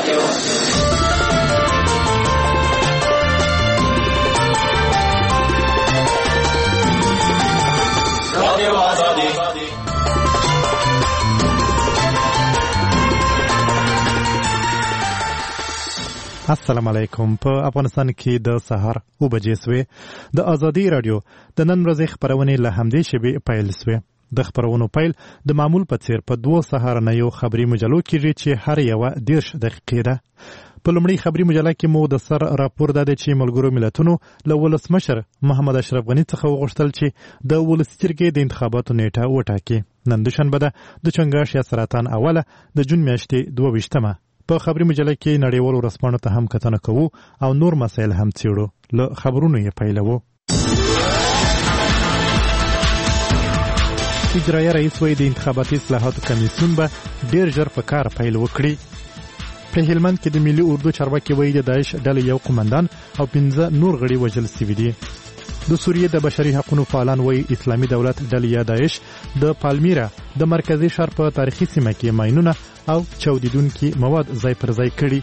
السلام علیکم. په افغانستان کې د سهار 9 بجې سوې. د ازادي رادیو د نن ورځې خبرونه له همدې شیبې پیل سوې. د خبرونو پیل د معمول په څیر په 2 سهارنیو خبري مجلو کېږي چې هر یو 10 دقیقې ده. په لومړی خبري مجله کې مو د سر راپور ده چې ملګرو ملتونو له ولسمشر محمد اشرف غنی څخه وغوښتل چې د ولسي جرګې د انتخاباتو نیټه وټاکي. نن دوشنبه ده د چنګاښ یا سرطان اوله د جون میاشتې 22مه. په خبري مجله کې نړیوالو رسمانو ته هم کتنه کوو او نور مسایل هم څیړو. له خبرونو یې پیلوو. اجرایه رئیس وایي د انتخاباتي اصلاحاتو کمیسیون به ډیر ژر په کار پیل وکړي. په هلمند کې د ملي اردو چارواکي وایي د داعش ډلې یو قومندان او 15 نور غړي وژل شوي دي. د سوریې د بشري حقوقو فعالان وایي اسلامي دولت ډلې یا داعش د پالمیرا د مرکزی ښار په تاریخي سیمه کې ماینونه او چاودیدونکي مواد ځای پر ځای کړي.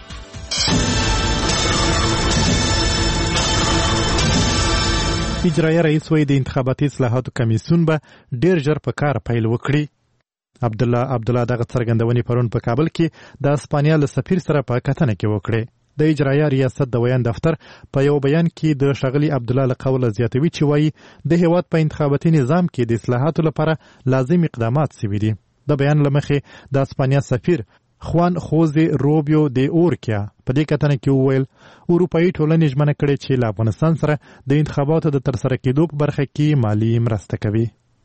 اجرایه رئیس وایي د انتخاباتي اصلاحاتو کمیسیون به ډیر ژر په کار پیل وکړي. عبدالله دغه څرګندونې پرون په کابل کې د اسپانیا له سفیر سره په کتنه کې وکړي. د اجرایه ریاست د ویان دفتر په یو بیان کې د شغلی عبدالله له قوله زیاتوي چې وایي د هیواد په انتخاباتي نظام کې د اصلاحاتو لپاره لازم اقدامات شوي دي. د بیان لمخې د اسپانیا سفیر خوان خوزه روبیو د اورکیا په دې کتنه کې وویل اروپאי ټولنې ژمنه کړې چې له افغانستان سره د انتخاباتو د ترسره کېدو په برخه کې مالی مرسته کوي.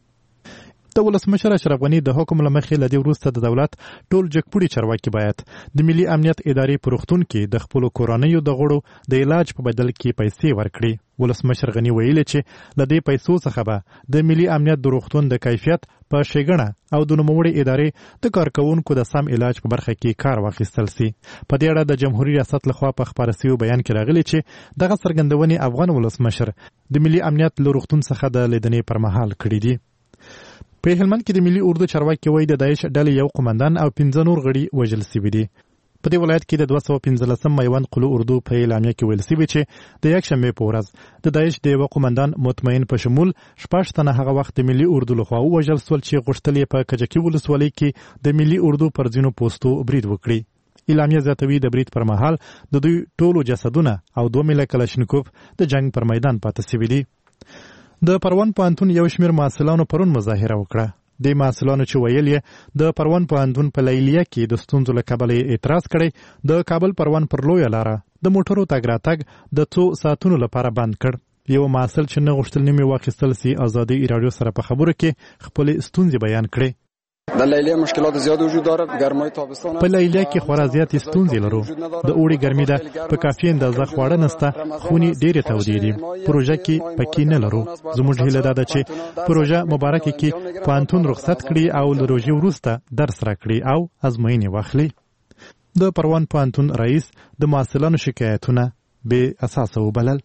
د ولسمشر اشرف غنی د حکم لمخې لدی وروسته د دولت ټول جګپوړي چارواکي باید د ملي امنیت ادارې په روغتون کې د خپل کورنیو د غړو د علاج په بدل کې پیسې ورکړي. ولسمشر غنی ویلي چې لدی پیسو څخه به د ملي امنیت د روغتون د کیفیت په شیګنه او د نوموړي ادارې د کارکونکو د سم علاج په برخه کې کار واخیستل سي. په دې اړه د جمهوریت ریاست لخوا په خبري سوي بیان کې راغلي چې دغه څرګندونې افغان ولسمشر د ملي امنیت له روغتون څخه د لیدنې پر مهال کړې دي. په هلمند کې د ملي اردو چارواکي وایي د داعش ډلې یو قومندان او 15 نور غړي وژل شوي دي. په دې ولایت کې د 215 میوند قلو اردو په اعلامیه کې ویل شوي چې د یکشنبې په ورځ د داعش د یو قومندان مطمئن په شمول 6 تنه هغه وخت د ملي اردو لخوا وژل شول چې غوښتل یې په کجکي ولسوالۍ کې د ملي اردو پر ځینو پوسټو برید وکړي. اعلامیه زیاتوي د برید پر مهال د دوی ټولو جسدونه او 2 ملي کلاشینکوف د جنگ پر میدان پاتې شوي دي. د پروان پوهنتون یو شمېر محصلانو پرون مظاهره وکړه. د محصلانو چې ویل یې د پروان پوهنتون په لیلیه کې د ستونزو له کبله اعتراض کړی د کابل پروان پر لویه لاره د موټرو تګ راتګ د 2 ساعتونو لپاره بند کړ. یو محصل چې نه غوښتل نیمه واخیستل سي ازادي رادیو سره په خبرو کې خپل ستونزې بیان کړې. د لیلیه مشکلات زیات وجود داره. گرمای تابستان په لیلیه کې خورا زیات ستونزې لرو. د اوړي ګرمي ده، په کافي اندازه خواړه نشته، خونې ډېرې تودې دي. پروژه کې پکې نه لرو. زموږ هیله ده چې پروژه مبارکه کې پوهنتون رخصت کړي او له روژې وروسته درس راکړي او ازموینې واخلي. د پروان پوهنتون رئیس د محصلانو شکایتونه بې اساسه وبلل.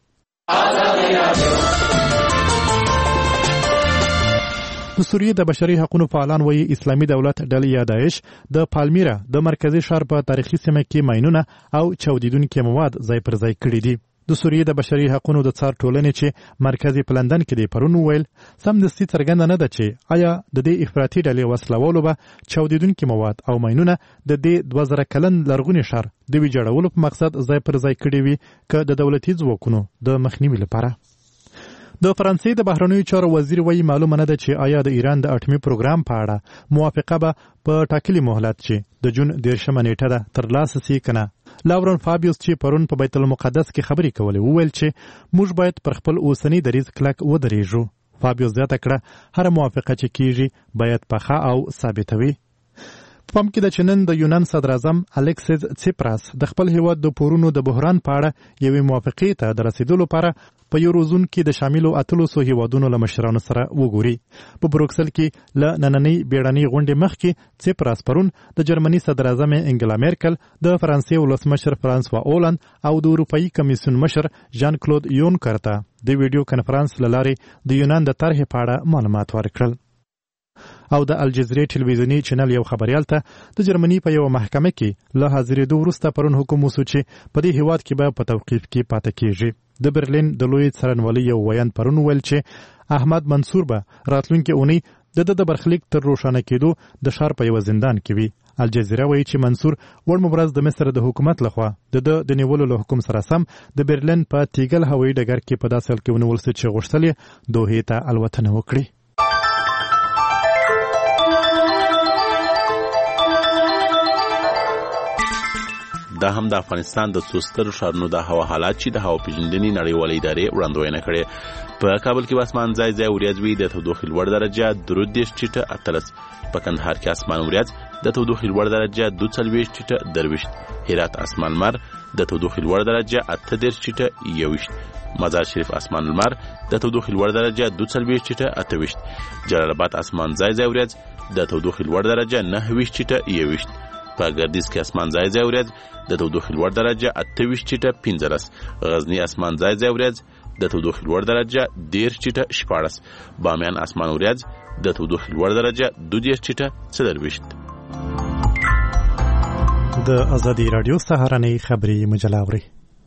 د سوریې د بشري حقوقو فعالان وایي اسلامي دولت ډلې یا داعش د پالمیرا د مرکزی ښار په تاریخي سیمه کې ماینونه او چاودیدونکي مواد ځای پر ځای کړي دي. د سوریې د بشري حقوقو د څار ټولنې چې مرکزی په لندن کې دی پرون ویل سمدستي څرګنده نه ده چې آیا د دې افراطي ډلې وسلوالو به چاودیدونکي مواد او ماینونه د دې 2000 کلن لرغوني ښار د ویجاړولو په مقصد ځای پر ځای کړي وي که د دولتي ځواکونو د مخنیوي لپاره. د فرانسې د بهرنیو چارو وزیر وایي معلومه نه ده چې آیا د ایران د اټومي پروګرام په اړه موافقه به په ټاکلي مهلت چې د جون 13 نیټه ده ترلاسه شي کنه. لاورن فابیوس چې پرون په بیت المقدس کې خبرې کولې وویل چې موږ باید پر خپل اوسنی دریځ کلک ودرېږو. فابیوس زیاته کړه هر موافقه چې کیږي باید پخه او ثابته وي. پام کې د چنن د یونان صدر اعظم الکسیس سیپراس د خپل هیواد د پورونو د بحران په اړه یوې موافقې ته د رسیدلو لپاره په یوروزون کې د شاملو 800 هیوادونو له مشرانو سره وګوري. په بروکسل کې له نننۍ بیړنۍ غونډې مخکې سیپراس پرون د جرمني صدر اعظم انګلا میرکل، د فرانسې ولسمشر فرانسوا اولند او د اروپאי کمیسیون مشر ژان کلود یونکر ته د ویډیو کانفرنس له لارې د یونان د طرحې په اړه معلومات ورکړل. او د الجزیرې ټلویزیونی چینل یو خبريال ته د جرمني په یو محکمه کې له حاضرېدو وروسته پرون حکم وسو چې په دې هیواد کې به په توقیف کې پاتې کیږي. د برلین د لوی څارنوالۍ یو ویاند پرون ویل چې احمد منصور به راتلونکي اونۍ د برخلیک تر روښانه کېدو د ښار په یو زندان کې وي. الجزیره وایي چې منصور وړ مبرز د مصر د حکومت لخوا د نیولو له حکم سره سم د برلین په تیګل هوایي ډګر کې په داسې حال کې ونیول شو چې غوښتل یې دوحې ته الوتنه وکړي. دا هم د افغانستان د څو سترو ښارونو د هوا حالات چې د هوا پیژندنې نړیوالې ادارې وړاندوینه کړې. په کابل کې اسمان ځای ځای وریځ وي، د تودوخې لوړ درجه 30 ټیټه 18. په کندهار کې اسمان وریځ، د تودوخې لوړ درجه 42 ټیټه 23. هرات اسمان لمر، د تودوخې لوړ درجه 18 ټیټه 21. مزار شریف اسمان لمر، د تودوخې لوړ درجه 42 ټیټه 28. جلال آباد اسمان ځای ځای وریځ، د تودوخې لوړ درجه 29 ټیټه 21. په ګردیز کې اسمان ځای ځای وریځ، د تودوخې لوړ درجه 28 ټیټه 15. غزنی اسمان ځای ځای وریځ، د تودوخې لوړ درجه 10 ټیټه 14. بامیان اسمان وریځ، د تودوخې لوړ درجه 12 ټیټه 24. د ازادي رادیو سهارنۍ خبری مجله اوري.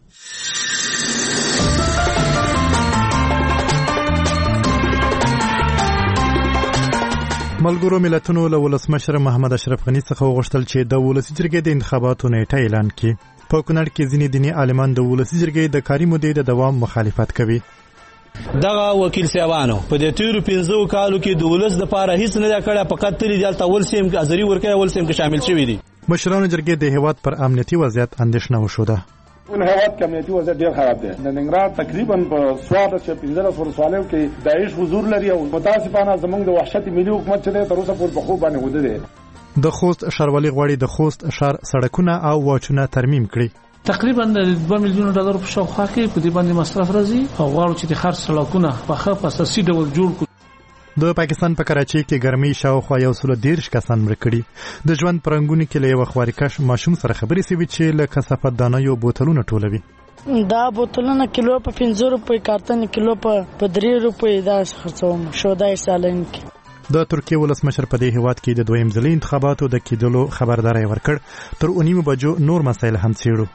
ملګرو ملتونو له ولسمشر محمد اشرف غنی څخه وغوښتل چې د ولسی جرګې د انتخاباتو نیټه اعلان کړي. په کونړ کې ځینې دیني عالمان د ولسی جرګې د کاري مودې د دوام مخالفت کوي. دغه وکیل صاحبانو په دې تیرو 15 کالو کې د ولس د پاره هیڅ نه کړه، فقط تل دلته ولسیم کې ازري ورکه ولسیم کې شامل شوی دي. مشرانو جرګې د هیواد پر امنیتي وضعیت اندېښنه وشوده. اون هیواد کې امنیتي وضعیت ډیر خراب دی. د ننګرهار تقریبا په 15 ورسوالو کې داعش حضور لري او متاسفانه زمونږ د وحشت ملي حکومت چې تر اوسه پورې په خوب باندې وده دي. د خوست ښاروالي غواړي د خوست ښار سړکونه او واچونه ترمیم کړي. تقریبا د 2 میلیون ډالر په شاوخوا کې په دې باندې مصرف راځي او غواړو چې د خرڅ سړکونه په ښه اساسي ډول جوړ کړو. د پاکستان په کراچۍ کې ګرمۍ شاوخوا 130 کسان مړه کړي. د ژوند پرنګونو کې له یو خوارکش ماشوم سره خبرې سوي چې له کثافت دانیو بوتلونه ټولوي. دا بوتلونه کیلو په 15 روپۍ، کارتن کیلو په 3 روپۍ دا خرڅوم شو دا سالن کې. د ترکیه ولسمشر په دې هیواد کې د دویم ځلې انتخاباتو د کېدلو خبرداري ورکړ. تر 9 بجو نور مسایل هم څېړو.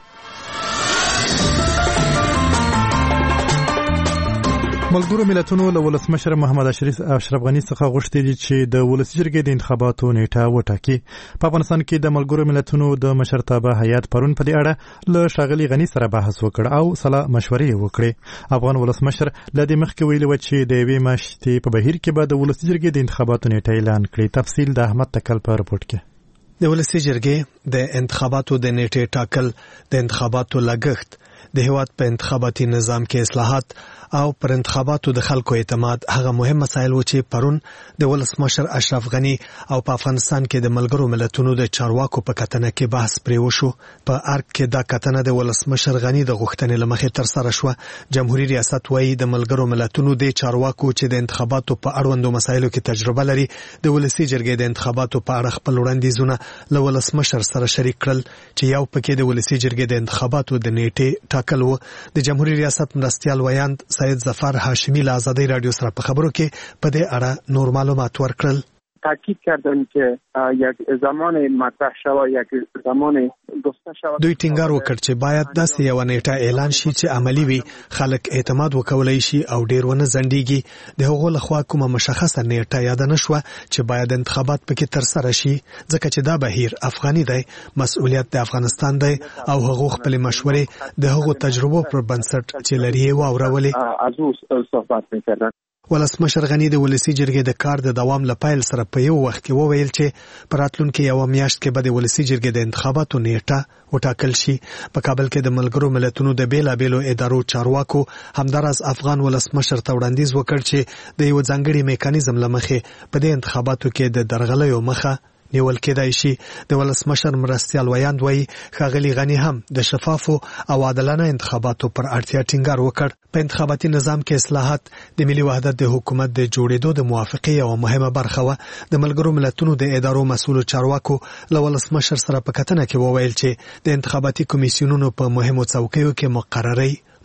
ملګرو ملتونو له ولسمشر محمد اشرف غنی څخه غوښتي دي چې د ولسی جرګې د انتخاباتو نیټه وټاکي. په افغانستان کې د ملګرو ملتونو د مشرتابه هیئت پرون په دې اړه له ښاغلي غنی سره بحث وکړ او سلا مشورې وکړې. افغان ولسمشر له دې مخکې ویلي و چې د یوې میاشتې په بهیر کې به د ولسی جرګې د انتخاباتو نیټه اعلان کړي. تفصیل د احمد تکل په رپورټ کې. د ولسی جرګې د انتخاباتو د نیټې ټاکل، د انتخاباتو لګښت، د هیواد په انتخاباتي نظام کې اصلاحات او پر انتخاباتو د خلکو اعتماد هغه مهم مسایل و چې پرون د ولسمشر اشرف غنی او په افغانستان کې د ملګرو ملتونو د چارواکو په کتنه کې بحث پرې وشو. په ارګ کې دا کتنه د ولسمشر غنی د غوښتنې لمخې تر سره شو. جمهوریت ریاست وایي د ملګرو ملتونو د چارواکو چې د انتخاباتو په اړوندو مسایلو کې تجربه لري د ولسی جرګې د انتخاباتو په اړه خپل وړاندیزونه له ولسمشر سره شریک کړل چې یو پکې د ولسی جرګې د انتخاباتو د نیټې ټاکل و. د جمهوریت ریاست مرستیال ویاند سید ظفر هاشمی له آزادی رادیو سره په خبرو کې په دې اړه نور معلومات ورکړل. تاکید کردن که یک زمان مطرح شوه، یک زمان گفته شوه. دوی ټینګار وکړ چې باید داسې یو نیټه اعلان شي چې عملی وي، خلک اعتماد وکولای شي او ډیر ونه ځنډيږي. د هغو لخوا کومه مشخصه نیټه یاد نه شوه چې باید انتخابات پکې تر سره شي، ځکه چې دا بهیر افغاني دی، مسؤلیت د افغانستان دی او هغو خپل مشورې د هغو تجربو پر بنسټ چې لري واورولې. از صحبت می‌کردن. ولسمشر غنی د ولسی جرګې د کار د دوام لپاره سره په یو وخت کې وویل چې پر راتلونکي یو میاشت کې به د ولسی جرګې د انتخاباتو نیټه وټاکل شي. په کابل کې د ملګرو ملتونو د بیلابېلو ادارو چارواکو همدارس افغان ولسمشر ته وړاندیز وکړ چې د یو ځانګړي میکانیزم لمخې په دې انتخاباتو کې د درغلیو مخه نیول کېدای شي. د ولسمشر مرستیال ویاند وایي ښاغلي غنی هم د شفافو او عادلانه انتخاباتو پر اړتیا ټینګار وکړ. په انتخاباتي نظام کې اصلاحات د ملي وحدت د حکومت د جوړېدو د موافقې یوه مهمه برخه وه. د ملګرو ملتونو د ادارو مسؤلو چارواکو له ولسمشر سره په کتنه کې وویل چې د انتخاباتي کمیسیونونو په مهمو څوکیو کې مقررۍ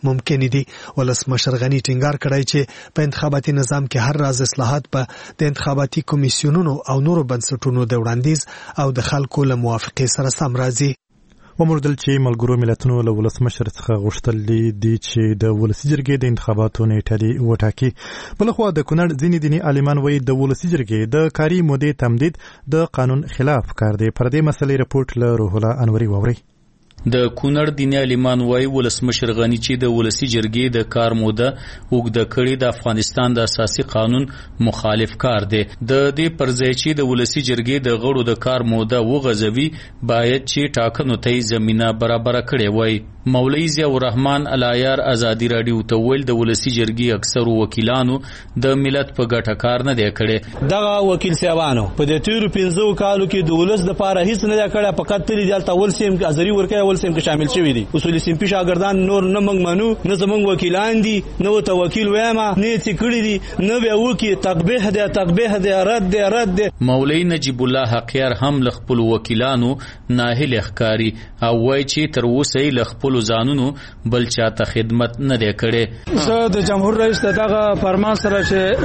ممکن دي. ولسمشر غني ټینګار کړی چې په انتخاباتي نظام کې هر راز اصلاحات په د انتخاباتي کمیسیونونو او نورو بنسټونو د وړاندیز او د خلکو له موافقې سره سم راځي. وموردل چې ملګرو ملتونو له ولسمشر څخه غوښتل دي چې د ولسي جرګې د انتخاباتو نیټه دې وټاکي. بلخوا د کونړ ځینې دیني عالمان وایي د ولسي جرګې د کاري مودې تمدید د قانون خلاف کار دی. پر دې مسلې رپورټ له روح الله انوري واورئ. د کونړ دیني عالمان وایي ولسمشر غني چې د ولسي جرګې د کار موده اوږده کړې د افغانستان د اساسي قانون مخالف کار دی. د دې پر ځای چې د ولسي جرګې د غړو د کار موده وغځوي باید چې ټاکنو ته زمینه برابر کړي وای. مولوی ضیاء الرحمن العیار ازادي راډیو ته ویل د ولسي جرګې اکثر وکیلانو د ملت په ګټه کار نه دی کړی. دغه وکیل صاحبانو په دې تیرو 15 کالو کې د ولس د پاره هیڅ نه دی کړی، فقط تل دلته ول سیم ازري ورکه ول سیم کې شامل شوی دي. اصول سیم په شاګردان نور نه موږ منو، نه زموږ وکیلان دي، نه ته وکیل وایما نه چې کړی دي، نه به وکی تقبیح دی رد دی. مولوی نجیب الله حقیار هم ل خپل وکیلانو ناهیل ښکاری او وایي چې تر اوسه ل خپل ځانونو بل چاته خدمت نه دی کړی. زه د جمهور رئیس دغه فرمان سره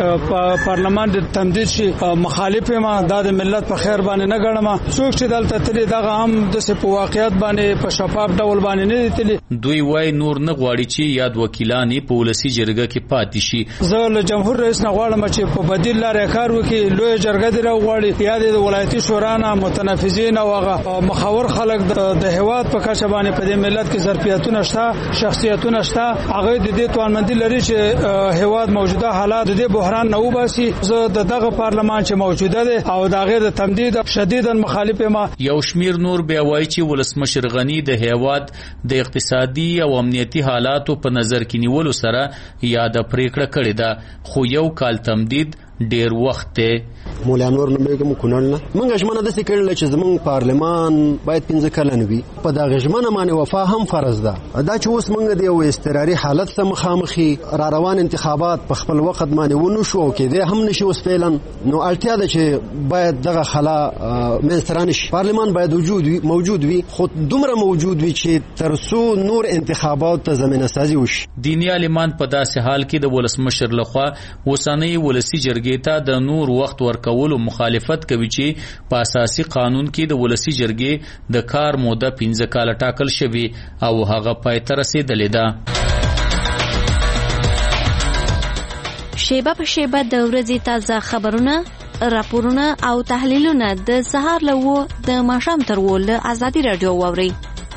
چې پارلمان د تمدید شي مخالف ما د ملت په خیر باندې نه ګڼم. څوک چې دلته تللی دغه هم د په واقعیت باندې په شفاف ډول باندې نه تللی. دوی وایي نور نه غواړي چې یاد وکیلانی په ولسي جرګه کې پاتې شي. زه له جمهور رئیس نه غواړم چې په بدیل لارې کار وکړي. لوی جرګه دی راغواړي یا د ولایتي شورا نه متنفذین او هغه مخاور خلک د هواد په کچه باندې په دې ملت کې ظرفیتونه شته، شخصیتونه شته، هغه د دې توانمندي لري چې هواد موجوده حالات د بحران نه وباسي. زه دغه پارلمان چې موجوده دی او د غیر تمدید شدیدا مخالف ما. یو شمیر نور بیا وایي چې ولسمشر غني د هواد د اقتصادي او امنیتي حالاتو په نظر کې نیولو سره یاد پریکړه کړې ده، خو یو کال تمدید ډیر وخت دی. مولا انور نمګم کونړ نه منګه ژمنه د سکرل چې زمون پارلمان باید 15 کلن وي. په دا ژمنه باندې وفا هم فرض ده. دا چې اوس منګه دی یو استقراري حالت سره مخامخي را روان انتخابات په خپل وخت باندې ونو شو کې دی هم نشي اوس فعلا نو اړتیا ده چې باید دغه خلا منسترانش پارلمان باید موجود وي خو دومره موجود وي چې ترسو نور انتخابات ته زمينه سازي وشي. دیني عالمان په داسې حال کې د ولسمشر لخوا وسنۍ ولسي جرګې ته د نور وخت ورکولو مخالفت کوي چې په اساسي قانون کې د ولسي جرګې د کار موده 15 کال ټاکل شوی او هغه پای ته رسیدلې ده. شیبه په شیبه د ورځې تازه خبرونه، راپورونه او تحلیلونه د سهار له د ماښام تر له ازادي راډیو واوري.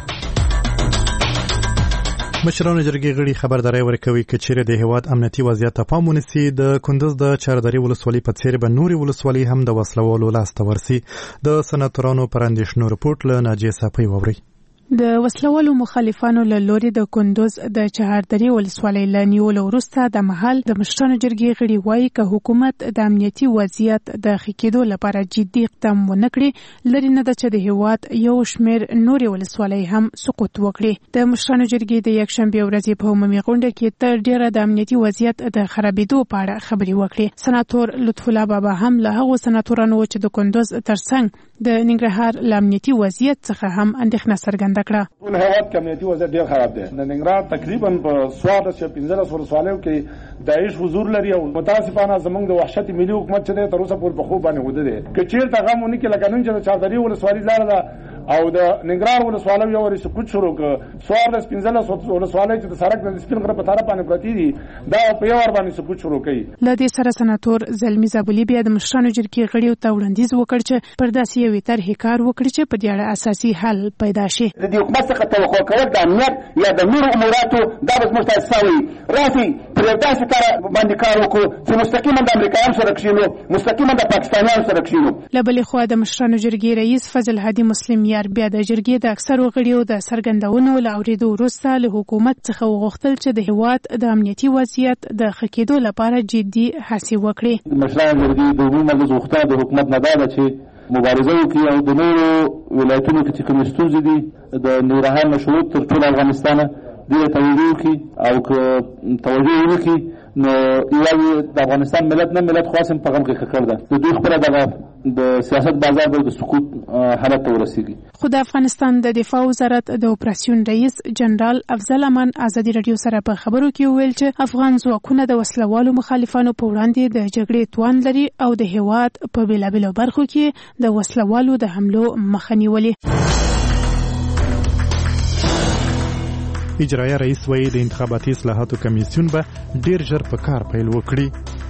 مشرانو جرګې غړي خبرداري ورکوي چې چیرې د هواد امنیتي وضعیت ته پام ونیسي د کندوز د چاردري ولسوالۍ په څیر به نوري ولسوالۍ هم د وسلوالو لاس ته ورسي. د سناتورانو پر اندېښنو رپورټ له ناجیه صافي واوري. د وسلوالو مخالفانو له لوري د کندوز د چهاردري ولسوالۍ له نیولو وروسته د محل د مشرانو جرګې غړي وایي که حکومت د امنیتي وضعیت د ښه کېدو لپاره جدي اقدام ونه کړي لري نه ده چې د هېواد یو شمېر نورې ولسوالۍ هم سقوط وکړي. د مشرانو جرګې د یکشنبې ورځې په عمومي غونډه کې تر ډیره د امنیتي وضعیت د خرابېدو په اړه خبرې وکړې. سناتور لطف الله بابا هم له هغو سناتورانو چې د کندوز ترڅنګ د ننګرهار له امنیتي وضعیت څخه هم اندېښنه څرګنده کړه. ټول هیواد کې امنیتي وضعیت ډیر خراب دی. د ننګرهار تقریبا په 15 ولسوالیو کې داعش حضور لري او متاسفانه زمونږ د وحشت ملي حکومت چې تر اوسه پورې په خوب باندې وده دي. که چیرته غمونه کې لکه نن چې چاردري ولسوالۍ لاره ده او د ننګرهار ولسوالیو یو ورې سقوط شروع ک 15 ولسوالۍ چې د سړک د سپین غره په طرف باندې پرتی دي دا په یو ور باندې سقوط شروع کړي. لدې سره سناتور زلمی زابلی بیا د مشرانو جرګې غړیو ته وړاندیز وکړ چې پر داسې یوې طرحې کار وکړي چې په دې اړه اساسي حل پیدا شي. د حکومت څخه توقع کول د امنیت یا د نورو اموراتو دا به زموږ تاسو راسي پر داسې کار باندې کار وکړو چې مستقیما د امریکایانو سره کښینو، مستقیما د پاکستانیانو سره کښینو. له بلې خوا د مشرانو جرګې رئیس فضل هادي مسلم یار بیا د جرګې د اکثرو غړیو د څرګندونو له اورېدو وروسته له حکومت څخه وغوښتل چې د هېواد د امنیتي وضعیت د ښه کېدو لپاره جدي هڅې وکړي. د مشرانو جرګې د عمومي مجلس غوښتنه د حکومت نه ده چې مبارزه وکړي او د نورو ولایتونو کې چې کومې ستونزې دي د ننګرهار نه شروع تر ټول افغانستانه دې توجه وکړي او که توجه ونه کړي نو یوازې د افغانستان ملت نه ملت خاصم په غم کې ککړ ده د دوی خپل د سیاست بازار د سقوط حالت ته ورسیږي. خو د افغانستان د دفاع وزارت د اپراسیون رئیس جنرال افضل امان ازادي رادیو سره په خبرو کې ویل چې افغان ځواکونه د وسلوالو مخالفانو په وړاندې د جګړې توان لري او د هیواد په بیلابیلو برخو کې د وسلوالو د حملو مخه نیولې. اجرایه رئیس وایي د انتخاباتي اصلاحاتو کمیسیون به ډیر ژر په کار پیل وکړي.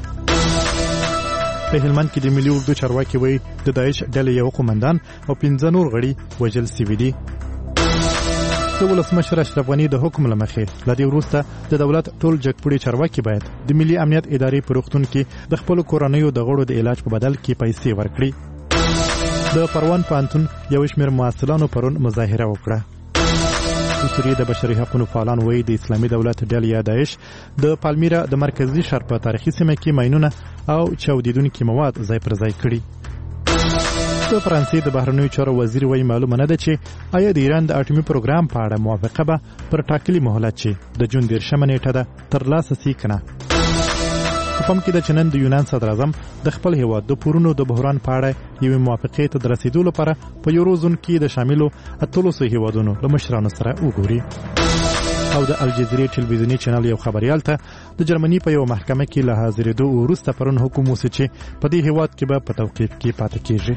په هلمند کې د ملي اردو چارواکي وایي د داعش ډلې یو قومندان او 15 نور غړي وژل سوي دي. د ولسمشر اشرف غني د حکم له مخې له دې وروسته د دولت ټول جګپوړي چارواکي باید د ملي امنیت ادارې په روغتون کې د خپل کورنیو د غړو د علاج په بدل کې پیسې ورکړي. د پروان پوهنتون یو شمېر محصلانو پرون مظاهره وکړه. د سوریې د بشري حقوقو فعالان وایي د اسلامي دولت ډلې یا داعش د پالمیرا د مرکزی ښار په تاریخي سیمه کې ماینونه او چاودیدونکي مواد ځای پر ځای کړي. د فرانسې د بهرنیو چارو وزیر وایي معلومه نه ده چې آیا د ایران د اټومي پروګرام په اړه موافقه به پر ټاکلي مهلت چې د جون 13 نیټه ده ترلاسه سي کنه. په پام کې د چنن د یونان صدر اعظم د خپل هیواد د پورونو د بحران په اړه یوې موافقې ته د رسیدو لپاره په یوروزون کې د شاملو 13 هیوادونو له مشرانو سره وګوري. او د الجزیرې ټلویزیونی چینل یو خبريال ته د جرمني په یو محکمه کې له حاضرېدو وروسته پرون حکم وسو چې په دې هیواد کې به په توقیف کې پاتې کیږي.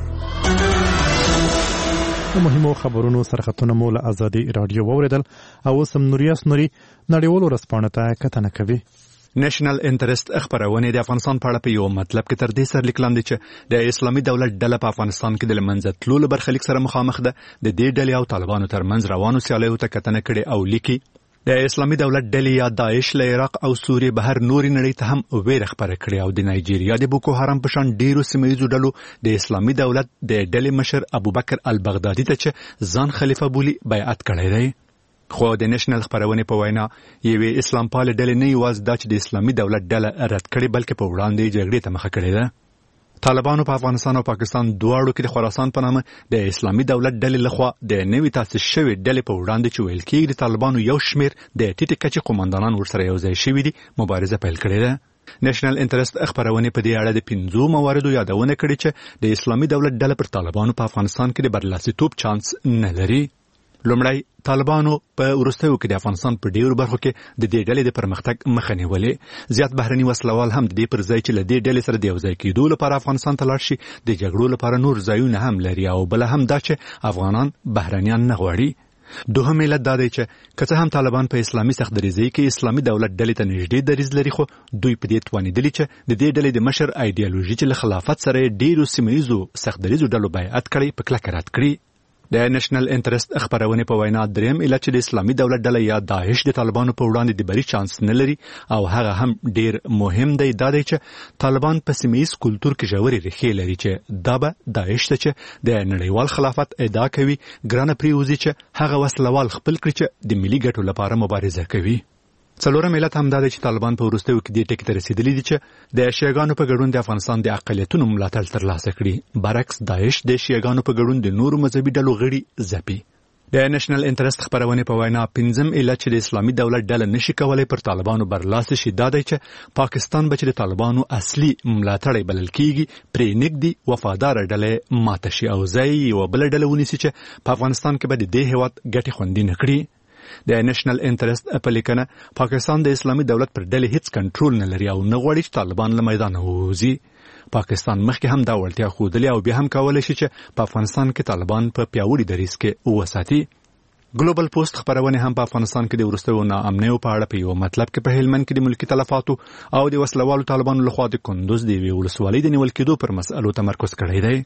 مهمو خبرونو سرختونه مو له ازادي رادیو واوریدل او سم نوریاس نوري نړیوالو رسپانه ته کتنه کوي. نېشنل انټرست خبرونه د افغانستان په اړه په یو مطلب کې تر دې سره لیکلم دي چې د اسلامي دولت ډله په افغانستان کې د لمنځه تللو برخلیک سره مخامخ ده. د دې ډلې او طالبانو ترمنځ روانو سیالیو ته کتنه کړې او لیکي د اسلامي دولت ډلې یا داعش له عراق او سوریې بهر نوري نړۍ ته هم ویره خبره کړې او د نایجیریا د بوکو حرام په شان ډیرو سیمه‌ییزو ډلو د اسلامي دولت د ډلې مشر ابوبکر البغدادي ته چې ځان خلیفہ بولي بیعت کړی دی. خو د نېشنل خبرونه په وینا یوې اسلام پال ډلې نه یوازې د اسلامي دولت ډله رد کړي بلکې په وړاندې جګړې ته مخه کړې ده. طالبانو په افغانستان او پاکستان دواړو کې د خراسان په نامه د اسلامي دولت ډلې لخوا د نوې تاسیس شوې ډلې په وړاندې چې ویل کېږي د طالبانو یو شمېر د ټیټې کچې قومندانان ورسره یو ځای شوي دي مبارزه پیل کړې ده. نېشنل انټرست خبرونه په دې اړه د 5 مواردو یادونه کړې چې د اسلامي دولت ډله پر طالبانو په افغانستان کې د برلاسیتوب چانس نه لري. لومړی طالبانو په وروستیو کې د افغانستان په ډیرو برخو کې د دې ډلې د پرمختګ مخه نیولې. زیات بهرني وسلوال هم د دې پر ځای چې له دې ډلې سره د یو ځای کېدو لپاره افغانستان ته لاړ شي د جګړو لپاره نور ځایونه هم لري او بل هم دا چې افغانان بهرنیان نه غواړي. دوهم علت دا دی چې که څه هم طالبان په اسلامي سختدریزۍ کې اسلامي دولت ډلې ته نږدې دریځ لري خو دوی په دې توانېدلي چې د دې ډلې د مشر ایډیالوژي چې له خلافت سره ډیرو سیمه‌ییزو سختدریزو ډلو بیعت کړی په کلکه رد کړي. د نېشنل انټرست خبرونه په وینا دریم علت چې د اسلامي دولت ډله یا داعش د طالبانو په وړاندې د بری چانس نه لري او هغه هم ډیر مهم دی دا دی چې طالبان په سیمه‌ییز کلتور کې ژورې ریښې لري چې دا به داعش ته چې د نړیوال خلافت ادعا کوي ګرانه پریوزي چې هغه وسلوال خپل کړي چې د ملي ګټو لپاره مبارزه کوي. څلورم علت هم دا دی چې طالبان په وروستیو کې دې ټکي ته رسیدلي دي چې د شیعاګانو په ګډون د افغانستان د اقلیتونو ملاتړ ترلاسه کړي برعکس داعش د شیعاګانو په ګډون د نورو مذهبي ډلو غړي ځپي. د نېشنل انټرست خبرونه په وینا 5م علت چې د اسلامي دولت ډله نشي کولای پر طالبانو برلاسه شي دا دی چې پاکستان به چې د طالبانو اصلي ملاتړی بلل کیږي پرې نږدې وفادار ډله ماته شي او ځای یو بل ډله ونیسي چې په افغانستان کې به د دې هیواد ګټې خوندي نه کړي. د نېشنل انټرست په لیکنه پاکستان د اسلامي دولت پر ډلې هیڅ کنټرول نه لري او نه غواړي چې طالبان له میدان ووځي. پاکستان مخکې هم دا وړتیا ښودلې او بیا هم کولی شي چې په افغانستان کې طالبان په پیاوړي دریځ کې وساتي. ګلوبل پوسټ خبرونه هم په افغانستان کې د وروستیو ناامنیو په اړه په یو مطلب کې په هلمند کې د ملکی تلفاتو او د وسلوالو طالبانو لخوا د کندوز د یوې ولسوالۍ د نیول کېدو پر مسألو تمرکز کړی دی.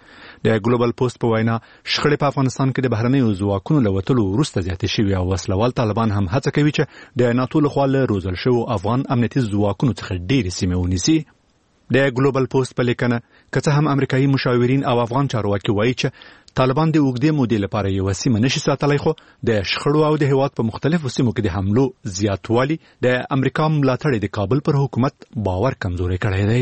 د ګلوبل پوسټ په وینا شخړې په افغانستان کې د بهرنیو ځواکونو له وتلو وروسته زیاتې شوې او وسلوال طالبان هم هڅه کوي چې د ناتو لخوا له روزل شوو افغان امنیتي ځواکونو څخه ډېرې سیمې ونیسي. د ګلوبل پوسټ په لیکنه که څه هم امریکایي مشاورین او افغان چارواکي وایي چې طالبان د اوږدې مودې لپاره یو سیمه نشي ساتلی خو د شخړو او د هیواد په مختلفو سیمو کې د حملو زیاتوالی د امریکا ملاتړ د کابل پر حکومت باور کمزوري کړی دی.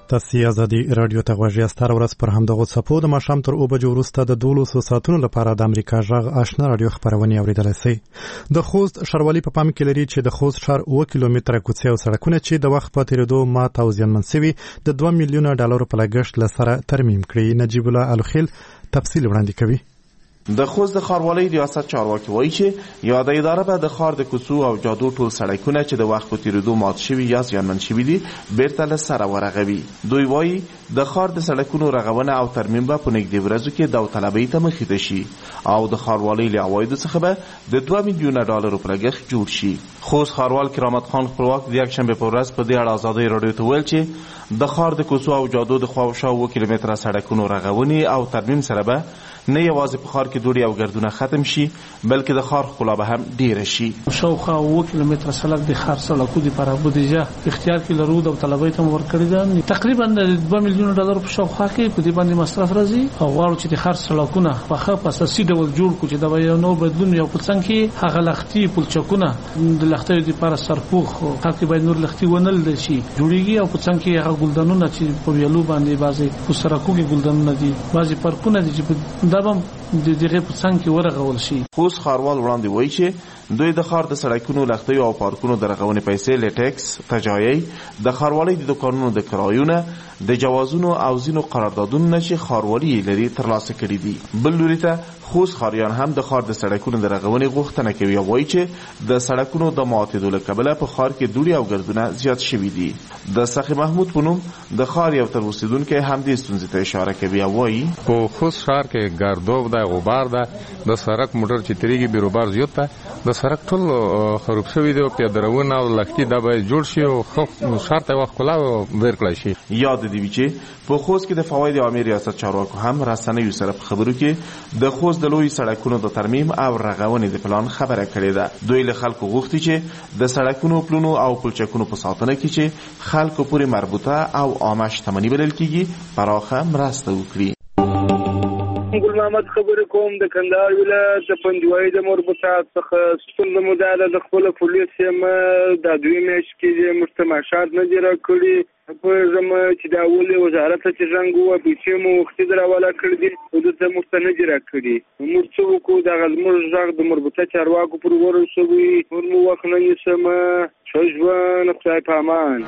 تاسې ازادي راډیو ته غوږ یاست. هره ورځ پر همدغو څپو د ماښام تر 8 بجو وروسته د 12 ساعتونو لپاره د امریکا غږ آشنا راډیو خپرونې اورېدلی شئ. د خوست ښاروالي په پام کې لري چې د خوست ښار 7 کیلومتره کوڅې او سړکونه چې د وخت په تېرېدو مات او زیانمن شوي د 2 میلیونه ډالرو په لګښت له سره ترمیم کړي. نجیب الله الخیل تفصیل وړاندې کوي. د خوست د ښاروالۍ ریاست چارواکي وایي چې یاده اداره به د ښار د کوڅو او جادو ټول سړکونه چې د وخت په تېرېدو مات شوي یا زیانمن شوي دي بیرته له سره ورغوي. دوی وایي د ښار د سړکونو رغونه او ترمیم به په نږدې ورځو کې داوطلبۍ ته مخې ته شي او د ښاروالۍ له عوایدو څخه به د 2 میلیونه ډالرو په لګښت جوړ شي. خوست ښاروال کرامت خان خپلواک د یکشنبې په ورځ په دې اړه ازادۍ راډیو ته ویل چې د ښار د کوڅو او جادو د خواوشا 7 کیلومتره سړکونو رغونې او ترمیم سره به نه یوازې په ښار کې دوړې او ګردونه ختم شي بلکې د ښار ښکلا به هم ډیره شي. شاوخوا 7 کیلومتره سړک د ښار سړکو لپاره بودیجه اختیار کړي لرو د طلبۍ ته ورکړي ده. تقریبا 2 میلیونه ډالر په شاوخوا کې په دې باندې مصرف راځي او غواړو چې د ښار سړکونه په اساسي ډول جوړ کړو چې دا یو نو بدلون یو په څنګه کې هغه لختي پلچکونه د لختیو لپاره سرپوخ خاطر باید نور لختي ونل شي جوړیږي او په څنګه کې هغه ګلدانونه چې په ویلو باندې بازي په سړکو کې ګلدانونه دي بازي پارکونه دي چې دابم د دغه په څنګه کې ورغول شي. خوست ښاروال وړاندې وایي چې دوی د ښار د سړکونو لختیو او پارکونو د رغونې پیسې له ټیکس تجایي د ښاروالۍ د دوکانونو د کرایونه د جوازونو او ځینو قراردادونو نه چې ښاروالي یې لري ترلاسه کړي دي. بل لوري ته خوست ښاریان هم د ښار د سړکونو د رغونې غوښتنه کوي او وایي چې د سړکونو د ماتېدو له کبله په ښار کې دوړې او ګردونه زیات شوي دي. د سخي محمود په نوم د ښار یو تر اوسېدونکی هم دې ستونزې ته اشاره کوي او وایي په خوست ښار کې ګردوب ده غبار ده د سړک موټر چې تېرېږي بیروبار زیات ده د سړک ټول خراب شوي دي او پیادهروونه او لښتي دا باید جوړ شي او ښار ته یوه ښکلا ور کړی شي. یاد دې وي چې په خوست کې د فواید عامې ریاست چارواکو هم رسنیو سره په خبرو کې د خوست د لوی سړکونو د ترمیم او رغونې د پلان خبره کړې ده. دوی له خلکو غوښتي چې د سړکونو پلونو او پلچکونو په ساتنه کې چې خلکو پورې مربوطه او عامه شتمني بلل کېږي پراخه مرسته وکړي. ګل محمد خبرې کوم د کندهار ولایت د پنجوایي د مربوطات څخه ستونزه مو دا ده د خپل پولیس یم د 2 میاشتې کې مجتمعات نه دي راکړي په زمه چې دا ولې وزارت ته څنګه وو پیسې مو وختي دراواله کړې دي حدود ته مستند دي راکړي موږ څه وکړو د غزمر ځغ د مربوطه چارواکو پر ورسوي مو وخت نه نسم شوجوان خدای پامان.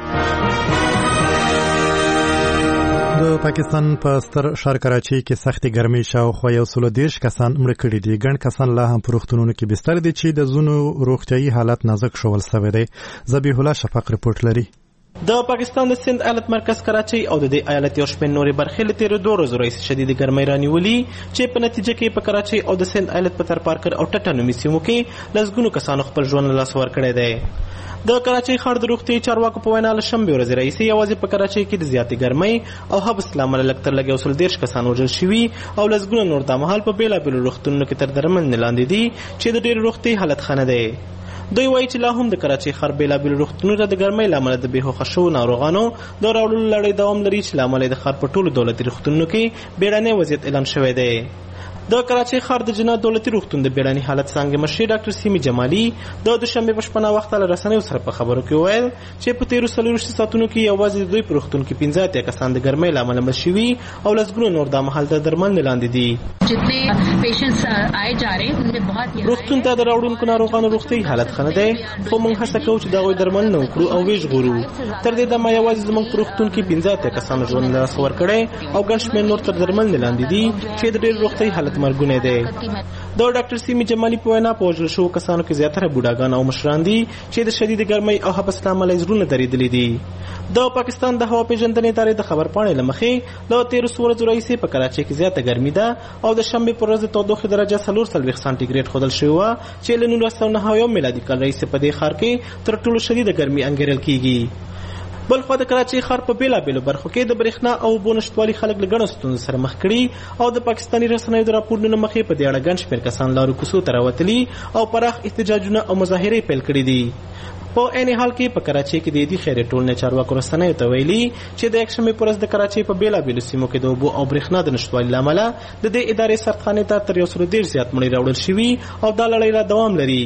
د پاکستان په ستر ښار کراچۍ کې سختې ګرمۍ شاوخوا 130 کسان مړه کړي دي. ګڼ کسان لا هم په روغتونونو کې بستر دي چې د ځینو روغتیايي حالت نازک شول شوی دی. ذبیح الله شفاق رپورټ لري. د پاکستان د سند ایالت مرکز کراچۍ او د دې ایالت یو شمېر نورې برخې له تېرو 2 ورځو راهیسې شدیدې ګرمۍ رانیولي چې په نتیجه کې په کراچۍ او د سند ایالت په تر پارکر او ټټه نومي سیمو کې لسګونو کسانو خپل ژوند له لاسه ورکړی دی. د کراچۍ ښار د روغتیايي چارواکو په وینا له شنبې ورځې راهیسې یوازې په کراچۍ کې د زیاتې ګرمۍ او حبس له امله لږ تر لږ 130 کسان وژل شوي او لسګونه نور دا مهال په بېلابېلو روغتونونو کې تر درملنې لاندې دي چې د ډېرو روغتیايي حالت ښه نه دی. دوی وایي چې لا هم د کراچۍ ښار بېلابېلو روغتونونو ته د ګرمۍ له امله د بېهوښه شوو ناروغانو د راوړلو لړۍ دوام لري چې له امله د ښار په ټولو دولتي روغتونونو کې بېړنی وضعیت اعلان شوی دی. د کراچۍ ښار د جنات دولتي روغتون د بیړني حالت څانګې مشر ډاکټر سیمي جمالي د دوشنبې په شپه وخت له رسنیو سره په خبرو کې وویل چې په تېرو 40 ساعتونو کې یوازې د دوی په روغتون کې 15 کسان د ګرمۍ له امله مړه شوي او لسګونو نور دا مهال د درملنې لاندې دي. روغتون ته د راوړونکو ناروغانو روغتیايي حالت ښه نه دی خو موږ هڅه کوو چې د هغوی درملنه وکړو او ویژغورو. تر دې دمه یوازې زموږ په روغتون کې 15 کسانو ژوند له لاسه ورکړی او ګڼ شمېر نور تر درملنې لاندې دي چې د ډېر روغتیايي حالت مرګونی دی. د ډاکټر سیمي جمالي په وینا په وژل شوو کسانو کې زیاتره بوډاګان او مشران دي چې د شدید ګرمۍ او حبس له امله یې زړونه درېدلي دي. د پاکستان د هوا پیژندنې ادارې د خبرپاڼې له مخې له 13 ورځو راهیسې په کراچۍ کې زیاته ګرمي ده او د شنبې پر ورځ د تودوخې درجه 44 سانتي ګریډ ښودل شوې وه چې له 1909 میلادي کال راهیسې په دې ښار کې تر ټولو شدیده ګرمي انګېرل کېږي. بلخوا د کراچۍ ښار په بېلابېلو برخو کې د برېښنا او اوبو نشتوالي خلک له ګڼو ستونزو سره مخ کړي او د پاکستاني رسنیو د راپورونو مخې په دې اړه ګڼ شمېر کسان لارو کوڅو ته راوتلي او پراخ احتجاجونه او مظاهرې پیل کړي دي. په عین حال کې په کراچۍ کې د دې خیریه ټولنې چارواکو رسنیو ته ویلي چې د یکشنبې په ورځ د کراچۍ په بېلابېلو سیمو کې د اوبو او برېښنا د نشتوالي له امله د دې ادارې سردخانې ته تر 110 زیات مړي راوړل شوي او دا لړۍ لا دوام لري.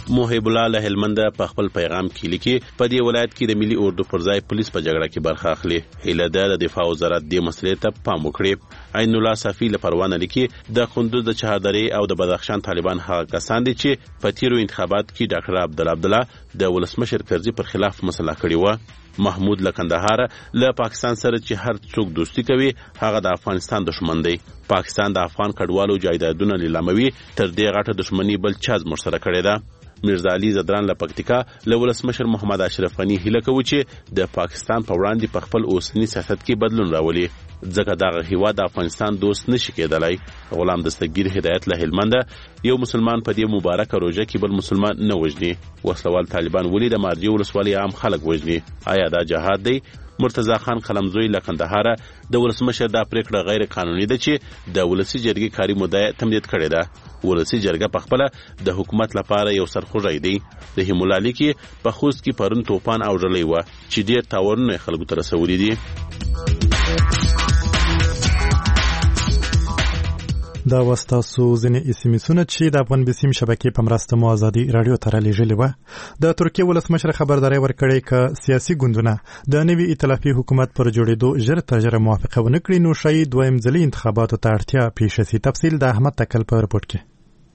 محب الله له هلمند په خپل پیغام کې لیکي په دې ولایت کې د ملي اردو پر ځای پولیس په جګړه کې برخه اخلي. هیله ده د دفاع وزارت دې مسلې ته پام وکړي. عین الله صافی له پروانه لیکي د کندوز د چهاردری او د بدخشان طالبان هغه کسان دي چې په تیرو انتخابات کې ډاکټر عبدالله د ولسمشر کرزي پر خلاف مسله کړې و. محمود لکندهار له پاکستان سره چې هر څوک دوستی کوي هغه د افغانستان دشمن دی. پاکستان د افغان کډوالو جایدادونه لیلاموي، تر دې غټه دشمنی بل چا زموږ سره کړې ده. میرزا علي زدران له پکتیکا له ولسمشر محمد اشرف غنی هیله کوي چې د پاکستان په وړاندې په خپل اوسنی سیاست کې بدلون راولي، ځکه دغه هیواد د افغانستان دوست نشي کېدلی. غلام دستگیر هدایت له هلمند یو مسلمان په دې مبارکه روژه کې بل مسلمان نه وژني. وسلوال طالبان ولې د مارجې ولسوالۍ عام خلک وژني؟ آیا دا جهاد دی؟ مرتضی خان قلمزوی له کندهار د ولسمشر دا پریکړه غیر قانوني ده چې د ولسی جرګې کاري مدعا تمدید کړې ده. ولسی جرګه په خپل د حکومت لپاره یو سرخوږی دی. د همولالي کې په خوست کې پرون توپان او ژړۍ و چې ډیر تاوانونه خلکو ته رسولي دي. دا وستاسو ځینې اسمسونه چې د افغان بسیم شبکې په مرسته مو ازادي رادیو ته رالیږلي وه. د ترکیې ولسمشر خبرداری ورکړی که سیاسي ګوندونه د نوي ائتلافي حکومت پر جوړېدو ژر تر ژره موافقه ونه کړي نو ښایي دویم ځلي انتخاباتو ته اړتیا پیښه سي. تفصیل د احمد تکل په رپورټ کې.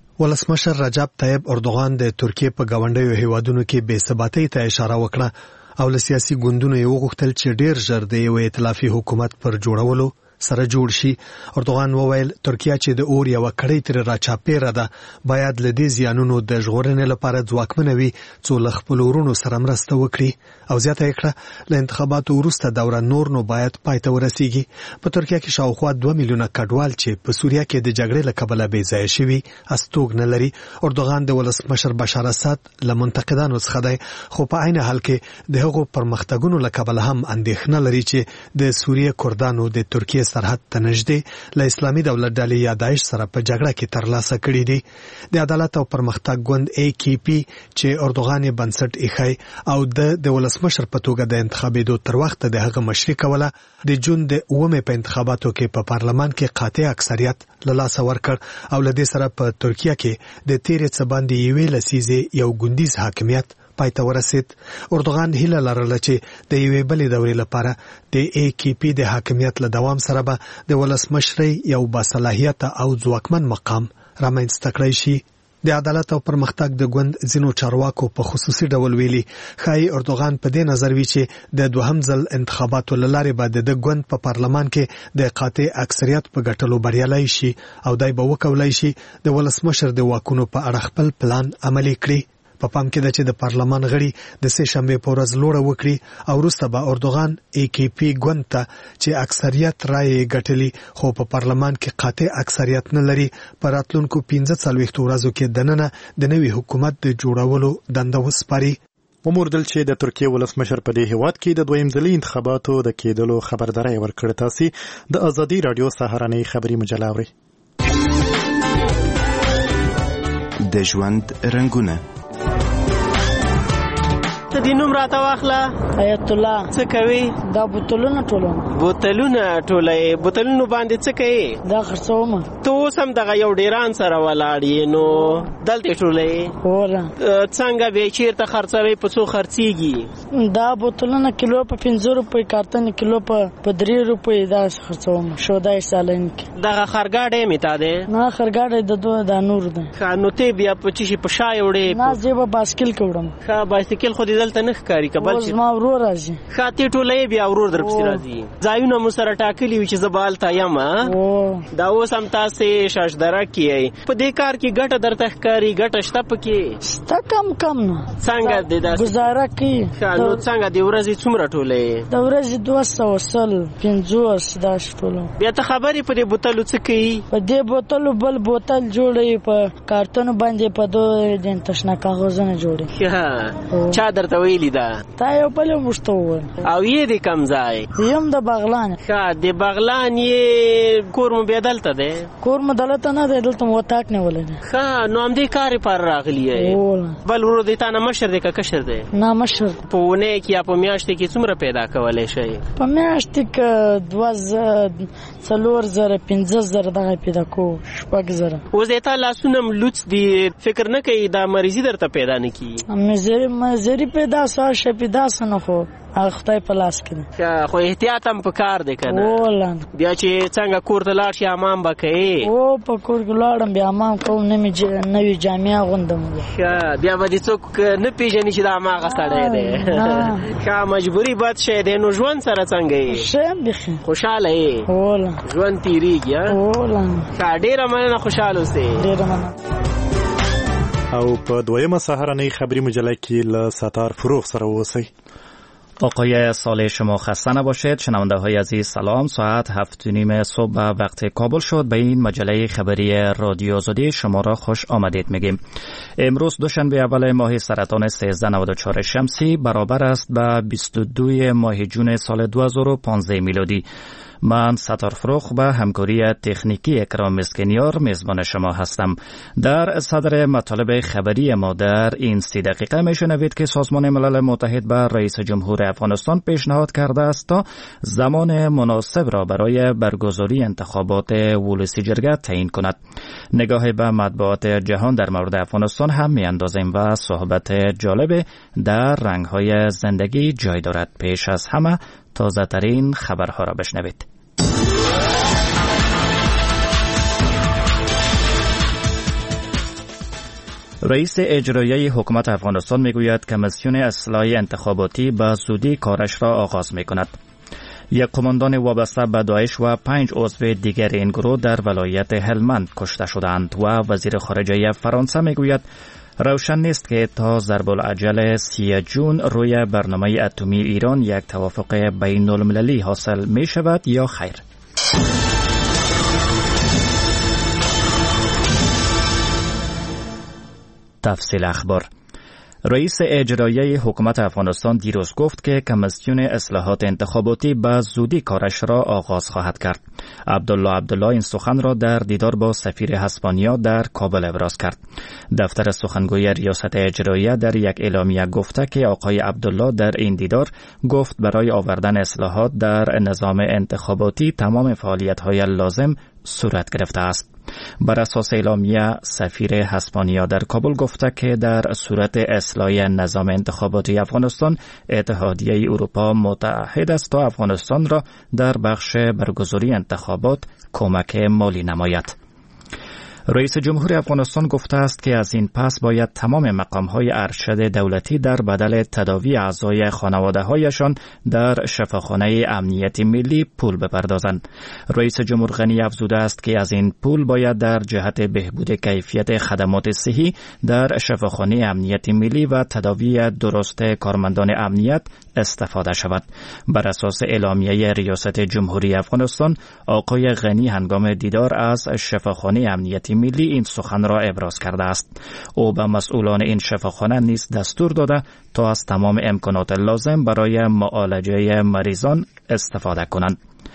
ولسمشر رجب طیب اردوغان د ترکیې په ګاونډیو هیوادونو کې بې ثباتۍ ته اشاره وکړه او له سیاسي ګوندونو یې وغوښتل چې ډیر ژر د یو ائتلافي حکومت پر جوړولو سره جوړ شي. اردوغان وویل ترکیه چې د اور یو کړۍ تر راچاپېره ده باید له دې زیانونو د ژغورنې لپاره ځواکمنه وي څو له خپلو وروڼو سره مرسته وکړي او زیاته یې کړه له انتخاباتو وروسته دوره نور نو باید پای ته ورسیږي. په ترکیه کې شاوخوا 2 میلیونه کډوال چې په سوریه کې د جګړې له کبله بې ځایه شوي استوګنه لري. اردوغان د ولسمشر بشار اسد له منتقدانو څخه دی خو په عین حال کې د هغو پرمختګونو له کبله هم اندېښنه لري چې د سوریه کردانو د ترکیې سرحد ته نږدې له اسلامي دولت ډلې یا داعش سره په جګړه کې ترلاسه کړي دي. د عدالت او پرمختګ ګوند AKP چې اردوغان یې بنسټ ایښی او د ولسمشر په توګه د انتخابېدو تر وخته د هغه مشري کوله د جون د 9 په انتخاباتو کې په پارلمان کې قاطع اکثریت له لاسه ورکړ او له دې سره په ترکیه کې د تیرې څه باندې یوې لسیزې یو ګوندیز حاکمیت پای ته ورسید. اردوغان هیله لرله چې د یوې بلې دورې لپاره د AKP د حاکمیت له دوام سره به د ولسمشرۍ یو باصلاحیته او ځواکمن مقام رامنځته کړی شي. د عدالت او پرمختګ د ګوند ځینو چارواکو په خصوصي ډول ویلي ښایي اردوغان په دې نظر وي چې د دوهم ځل انتخاباتو له لارې به د ګوند په پارلمان کې د قاطع اکثریت په ګټلو بریالی شي او دی به وکولی شي د ولسمشر د واکونو په اړه خپل پلان عملي کړي. په پام کې ده چې د پارلمان غړي د سه شنبه په ورځ لوړه وکړي او وروسته به اردوغان AKP ګوند ته چې اکثریت رایې ګټلي خو په پارلمان کې قاطع اکثریت نه لري په راتلونکو 15 ورځو کې دننه د نوي حکومت د جوړولو دنده وسپاري. وموردل چې د ترکیې ولسمشر په دې هیواد کې د دویم ځلي انتخاباتو د کېدلو خبرداری ورکړه. تاسې د ازادي رادیو سهارنۍ خبري مجله اورئ. د ژوند رنګونه ته دې نوم راته واخله. حیات الله. څه کوي؟ دا بوتلونه ټولوم. بوتلونه ټولوي؟ بوتلونو باندې څه کوي؟ دا خرڅوم. ته اوس هم دغه یو ډیران سره ولاړ یې نو دلته ټولوي؟ هوره. څنګه به چیرته خرڅوي؟ په څو خرڅیږي؟ دا بوتلونه کیلو په 15 روپۍ، کارتن کیلو په 3 روپۍ دا خرڅوم. شودای سالن کې دغه خرګاډې میته ده؟ نه خرګاډې د دوه د نور ده. ښه نو ته بیا په چی په شای وړې؟ نه زه به باسکل کې وړم. ښه باسکل خو دلته نه ښکاري کبل چې ما ورور راځي. خاطی ټولې بیا ورور در پسې راځي. ځایونه مو سره ټاکلي وي چې زبالته یم. دا اوس هم تاسو شاشدره کیي په دې کار کې ګټه درته ښکاري؟ ګټه شته پکې؟ شته کم نه. څنګه دې دا گزاره کوي؟ نو څنګه دی ورځې څومره ټولې؟ د ورځې 250 دا ټولو. بیا ته خبرې په دې بوتلو څه کوي؟ په دې بوتلو بل بوتل جوړي په کارتون باندې په دوه د تشنا کاغذونه جوړي. چا در درته ویلي ده؟ تا یو بل مشته وویل. او یې د کوم ځای؟ یم د بغلان. ښه د بغلان یې کور مو بیا دلته دی؟ کور مو دلته نه دی، دلته مو وتاک نیولی دی. ښه نو همدې کار لپاره راغلي یې؟ بل ورور د تا نه مشر دی که کشر دی؟ نه مشر. په اونۍ کې یا په میاشتې کې څومره پیدا کولی شئ؟ په میاشتې کې 4,000 5,000 دغه پیدا کوو، 6,000. اوس د تا لاسونه لوڅ دي، فکر نه کوي دا مریضي درته پیدا نه کیږي؟ مزری پیدا سه شه پیدا سه خو خدای په لاس کې ده. خو احتیاط هم پکار دی که نه؟ بیا چې څنګه کور ته لاړ شي حمام به کوې؟ او په کور کې لاړم بیا حمام کوم، نوې جامې اغوندم. بیا به دې څوک نه پیژني چې دا هماغه سړی دی؟ ښه مجبوري بد شی دی. نو ژوند سره څنګه یې؟ ښه یم بیخي. خوشحاله یې؟ ژوند تېرېږي؟ ښه ډېره مننه، خوشحاله اوسې. ډېره مننه. او په دویمه سهارنۍ خبری مجله کې له ستار فروغ سره اوسئ. آقای صالح شما خسته نباشید. شنونده های عزیز سلام. ساعت 7:30 صبح وقت کابل شد. به این مجله خبری رادیو آزادی شما را خوش آمدید میگیم. امروز دوشنبه اول ماه سرطان 1394 شمسی برابر است به 22 ماه جون سال 2015 میلادی. من ستار فروغ به همکاری تکنیکی اکرام مسکینیار میزبان شما هستم. در صدر مطالب خبری ما در این 30 دقیقه میشنوید که سازمان ملل متحد به رئیس جمهور افغانستان پیشنهاد کرده است تا زمان مناسب را برای برگزاری انتخابات ولسی جرگه تعیین کند. نگاه به مطبوعات جهان در مورد افغانستان هم میاندازیم و صحبت جالب در رنگ‌های زندگی جای دارد. پیش از همه تازه ترین خبرها را بشنوید. رئیس اجرایی حکومت افغانستان میگوید کمیسیون اصلاح انتخاباتی به زودی کارش را آغاز میکند. یک قماندان وابسته به داعش و 5 عضو دیگر این گروه در ولایت هلمند کشته شدند و وزیر خارجه فرانسه میگوید روشن نیست که تا ضرب العجل 30 جون روی برنامه اتمی ایران یک توافق بین المللی حاصل می شود یا خیر. تفصیل اخبار. رئیس اجرایی حکومت افغانستان دیروز گفت که کمیسیون اصلاحات انتخاباتی به زودی کارش را آغاز خواهد کرد. عبدالله این سخن را در دیدار با سفیر اسپانیا در کابل ابراز کرد. دفتر سخنگوی ریاست اجرایی در یک اعلامیه گفته که آقای عبدالله در این دیدار گفت برای آوردن اصلاحات در نظام انتخاباتی تمام فعالیت‌های لازم صورت گرفته است. بر اساس اعلامیه سفیر اسپانیا در کابل گفته که در صورت اصلاح نظام انتخاباتی افغانستان اتحادیه اروپا متعهد است تا افغانستان را در بخش برگزاری انتخابات کمک مالی نماید. رئیس جمهور افغانستان گفته است که از این پس باید تمام مقام‌های ارشد دولتی در بدل تداوی اعضای خانواده‌هایشان در شفاخانه امنیتی ملی پول بپردازند. رئیس جمهور غنی افزوده است که از این پول باید در جهت بهبود کیفیت خدمات صحی در شفاخانه امنیتی ملی و تداوی درست کارمندان امنیت استفاده شود. بر اساس اعلامیه ریاست جمهوری افغانستان، آقای غنی هنگام دیدار از شفاخانه امنیتی ملی این سخن را ابراز کرده است. او به مسئولان این شفاخانه نیز دستور داده تا از تمام امکانات لازم برای معالجه مریضان استفاده کنند.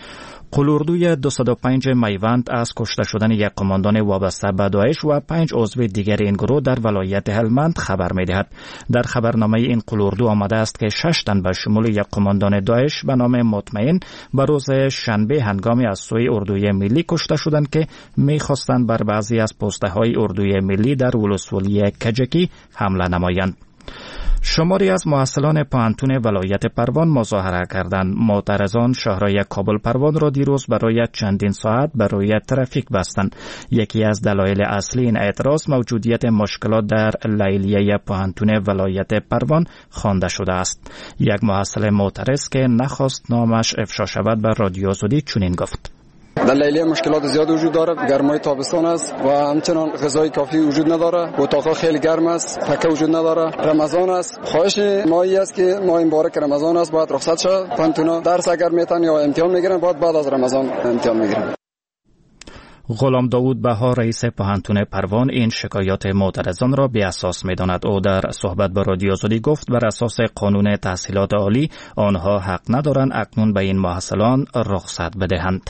قلوردوی 205 میوند از کشته شدن یک قماندان وابسته به داعش و 5 عضو دیگر این گروه در ولایت هلمند خبر می‌دهد. در خبرنامه این قلوردو آمده است که 6 تن به شمول یک قماندان داعش به نام مطمئن به روز شنبه هنگامی از سوی اردوی ملی کشته شدند که می‌خواستند بر بعضی از پست‌های اردوی ملی در ولسوالی کجکی حمله نمایند. شماری از محصلان پوهنتون ولایت پروان مظاهره کردند. معترضان شاهراه کابل پروان را دیروز برای چندین ساعت برای ترافیک بستند. یکی از دلایل اصلی این اعتراض موجودیت مشکلات در لیلیه پوهنتون ولایت پروان خوانده شده است. یک محصل معترض که نخواست نامش افشا شود به رادیو آزادی چنین گفت: در لیلیه مشکلات زیاد وجود داره. گرمای تابستان است و همچنان غذای کافی وجود نداره. اتاقا خیلی گرم است، پکه وجود نداره. رمضان است. خواهش ما است که ماه مبارک رمضان است باید رخصت شود. پانتونا درس اگر میتن یا امتحان میگیرن باید بعد از رمضان امتحان میگیرن. غلام داوود بها رئیس پوهنتون پروان این شکایات معترضان را بی اساس می‌داند. او در صحبت با رادیو آزادی گفت بر اساس قانون تحصیلات عالی آنها حق ندارند اکنون به این محصلان رخصت بدهند.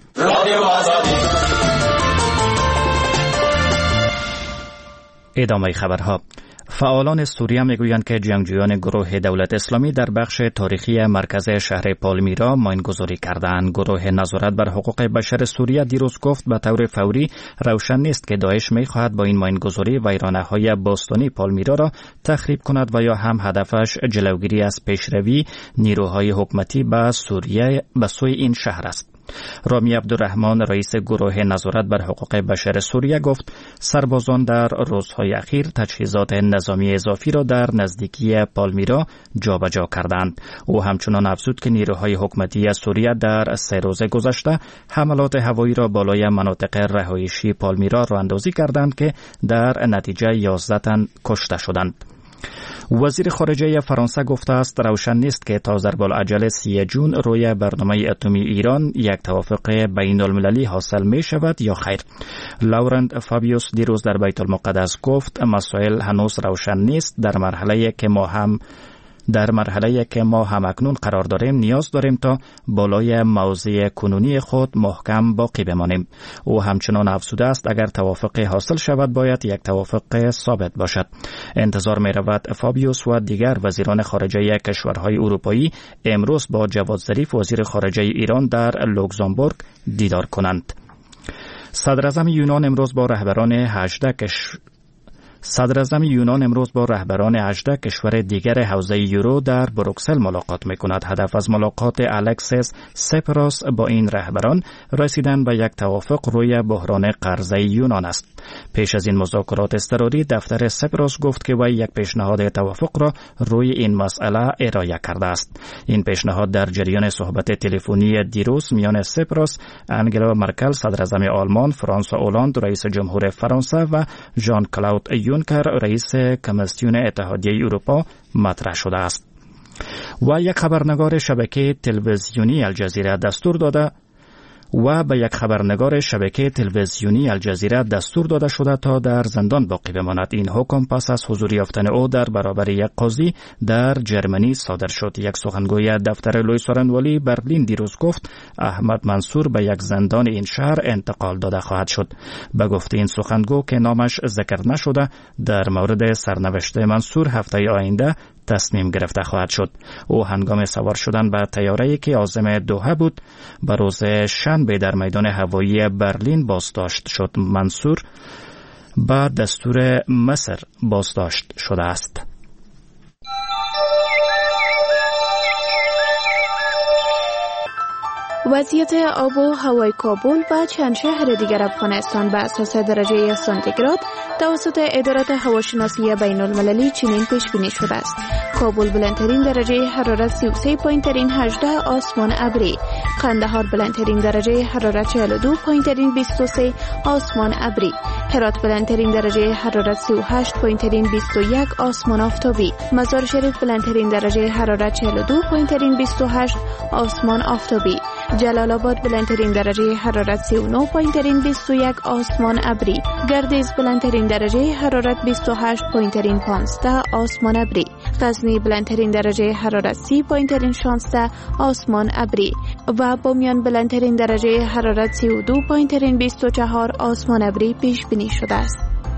ادامه خبرها. فعالان سوریه میگویند که جنگجویان گروه دولت اسلامی در بخش تاریخی مرکز شهر پالمیرا ماینگذاری کردند. گروه نظارت بر حقوق بشر سوریه دیروز گفت به طور فوری روشن نیست که داعش میخواهد با این ماینگذاری ویرانه‌های باستانی پالمیرا را تخریب کند و یا هم هدفش جلوگیری از پیشروی نیروهای حکومتی به سوریه به سوی این شهر است. رامی عبدالرحمن رئیس گروه نظارت بر حقوق بشر سوریه گفت سربازان در روزهای اخیر تجهیزات نظامی اضافی را در نزدیکی پالمیرا جابجا کردند. او همچنان افزود که نیروهای حکومتی سوریه در 3 روز گذشته حملات هوایی را بالای مناطق رهایشی پالمیرا راه‌اندازی کردند که در نتیجه 11 تن کشته شدند. وزیر خارجه فرانسه گفته است روشن نیست که تا ضرب‌العجل 30 جون روی برنامه اتمی ایران یک توافق بین‌المللی حاصل می شود یا خیر. لورنت فابیوس دیروز در بیت المقدس گفت مسائل هنوز روشن نیست. در مرحله که ما هم اکنون قرار داریم نیاز داریم تا بالای موضع کنونی خود محکم باقی بمانیم. او همچنان افزوده است اگر توافق حاصل شود باید یک توافق ثابت باشد. انتظار می رود فابیوس و دیگر وزیران خارجه کشورهای اروپایی امروز با جواد ظریف وزیر خارجه ایران در لوکزامبورگ دیدار کنند. صدر اعظم یونان امروز با رهبران 18 کشور دیگر حوزه یورو در بروکسل ملاقات می‌کند. هدف از ملاقات الکسیس سپراس با این رهبران رسیدن به یک توافق روی بحران قرضه یونان است. پیش از این مذاکرات اضطراری دفتر سپراس گفت که وی یک پیشنهاد توافق را روی این مسئله ارائه کرده است. این پیشنهاد در جریان صحبت تلفنی دیروز میان سپراس، انگلا مرکل صدر اعظم آلمان، فرانسوا اولاند رئیس جمهور فرانسه و ژان کلاود یونکر رئیس کمیسیون اتحادیه اروپا مطرح شده است. و یک خبرنگار شبکه تلویزیونی الجزیره دستور داده شده تا در زندان باقی بماند. این حکم پس از حضور یافتن او در برابر یک قاضی در جرمنی صادر شد. یک سخنگوی دفتر لوی سارنوالی برلین دیروز گفت احمد منصور به یک زندان این شهر انتقال داده خواهد شد. به گفته این سخنگو که نامش ذکر نشده در مورد سرنوشت منصور هفته آینده تصمیم گرفته خواهد شد. او هنگام سوار شدن به طیاره‌ای که عازم دوحه بود به روز شنبه در میدان هوایی برلین بازداشت شد. منصور به دستور مصر بازداشت شده است. وضعیت آب و هوای کابل و چند شهر دیگر افغانستان به اساس درجه سانتیگراد توسط ادارات هواشناسی بین المللی چنین پیش بینی شده است. کابل بلندترین درجه حرارت 33.18 آسمان ابری، قندهار بلندترین درجه حرارت 42.23 آسمان ابری، هرات بلندترین درجه حرارت 38.21 آسمان آفتابی، مزار شریف بلندترین درجه حرارت 42.28 آسمان آفتابی، جلال آباد بلندترین درجه حرارت 39.21 آسمان ابری، گردیز بلندترین درجه حرارت 28.15 آسمان ابری، غزنی بلندترین درجه حرارت 30.16 آسمان ابری و بامیان بلندترین درجه حرارت 32.24 آسمان ابری پیش بینی شده است.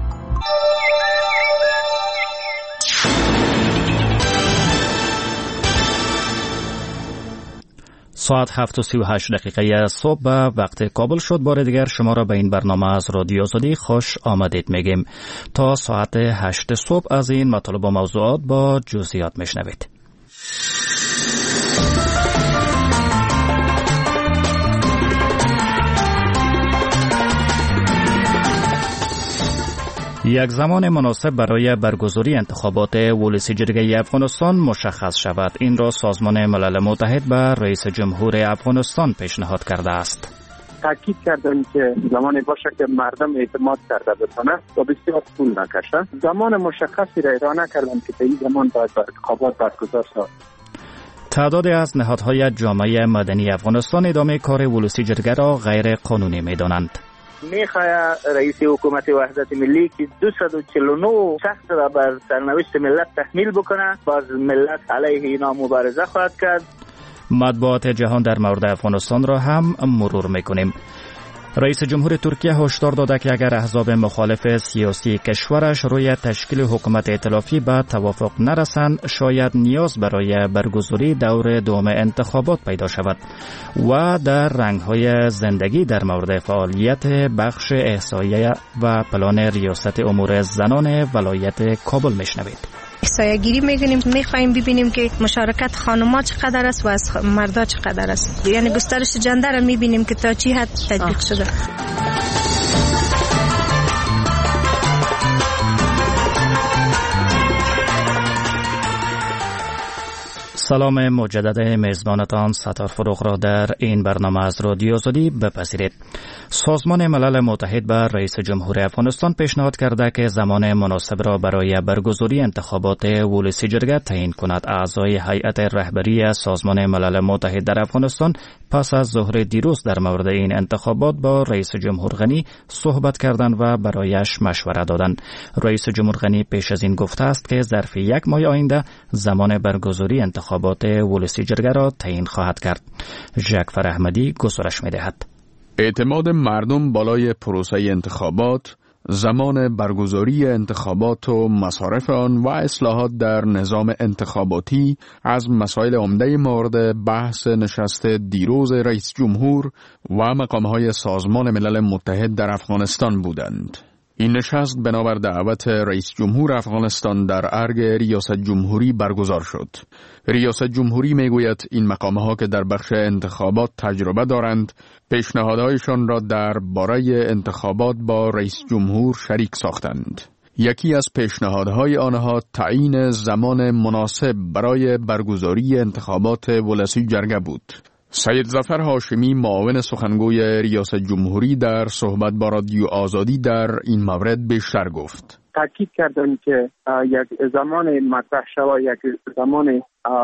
ساعت 7:38 صبح به وقت کابل شد. بار دیگر شما را به این برنامه از رادیو آزادی خوش آمدید میگیم. تا ساعت 8 صبح از این مطالب و موضوعات با جزئیات میشنوید. یک زمان مناسب برای برگزاری انتخابات ولسی جرگه افغانستان مشخص شود. این را سازمان ملل متحد به رئیس جمهور افغانستان پیشنهاد کرده است. تاکید کردن که زمانی باشه که مردم اعتماد کرده بتونه و بسیار طول نکشه. زمان مشخصی را اعلام نکردن که به این زمان باید انتخابات برگزار شود. تعدادی از نهادهای جامعه مدنی افغانستان ادامه کار ولسی جرگه را غیر قانونی می‌دانند. میخواد رئیس حکومت وحدت ملی که 249 شخص را بر سرنوشت ملت تحمیل بکنه، باز ملت علیه اینا مبارزه خواهد کرد. مطبوعات جهان در مورد افغانستان را هم مرور میکنیم. رئیس جمهور ترکیه هشدار داده که اگر احزاب مخالف سیاسی کشورش روی تشکیل حکومت ائتلافی به توافق نرسند، شاید نیاز برای برگزاری دور دوم انتخابات پیدا شود و در رنگ‌های زندگی در مورد فعالیت بخش احصایه و پلان ریاست امور زنان ولایت کابل میشنوید. احصایه‌گیری میخوایم ببینیم که مشارکت خانم‌ها چقدر است و از مردا چقدر است، یعنی گسترش جندر را میبینیم که تا چی حد تطبیق شده. سلام مجدد میزبانتان ستار فروغ را در این برنامه از رادیو آزادی بپذیرید. سازمان ملل متحد به رئیس جمهور افغانستان پیشنهاد کرده که زمان مناسب را برای برگزاری انتخابات ولسی جرگه تعیین کند. اعضای هیئت رهبری سازمان ملل متحد در افغانستان پس از ظهر دیروز در مورد این انتخابات با رئیس جمهور غنی صحبت کردند و برایش مشوره دادند. رئیس جمهور غنی پیش از این گفته است که ظرف یک ماه آینده زمان برگزاری انتخابات ولسی جرگه را تعیین خواهد کرد. ژکفر احمدی گزارش می‌دهد. اعتماد مردم بالای پروسه انتخابات، زمان برگزاری انتخابات و مصارف آن و اصلاحات در نظام انتخاباتی از مسائل عمده مورد بحث نشست دیروز رئیس جمهور و مقام‌های سازمان ملل متحد در افغانستان بودند. این نشست بنابر دعوت رئیس جمهور افغانستان در ارگ ریاست جمهوری برگزار شد. ریاست جمهوری میگوید این مقام‌ها که در بخش انتخابات تجربه دارند، پیشنهادهایشان را در باره انتخابات با رئیس جمهور شریک ساختند. یکی از پیشنهادهای آنها تعیین زمان مناسب برای برگزاری انتخابات ولسی جرگه بود. سید ظفر هاشمی معاون سخنگوی ریاست جمهوری در صحبت با رادیو آزادی در این مورد بیشتر گفت. تاکید کردن که یک زمان مطرح شود، یک زمان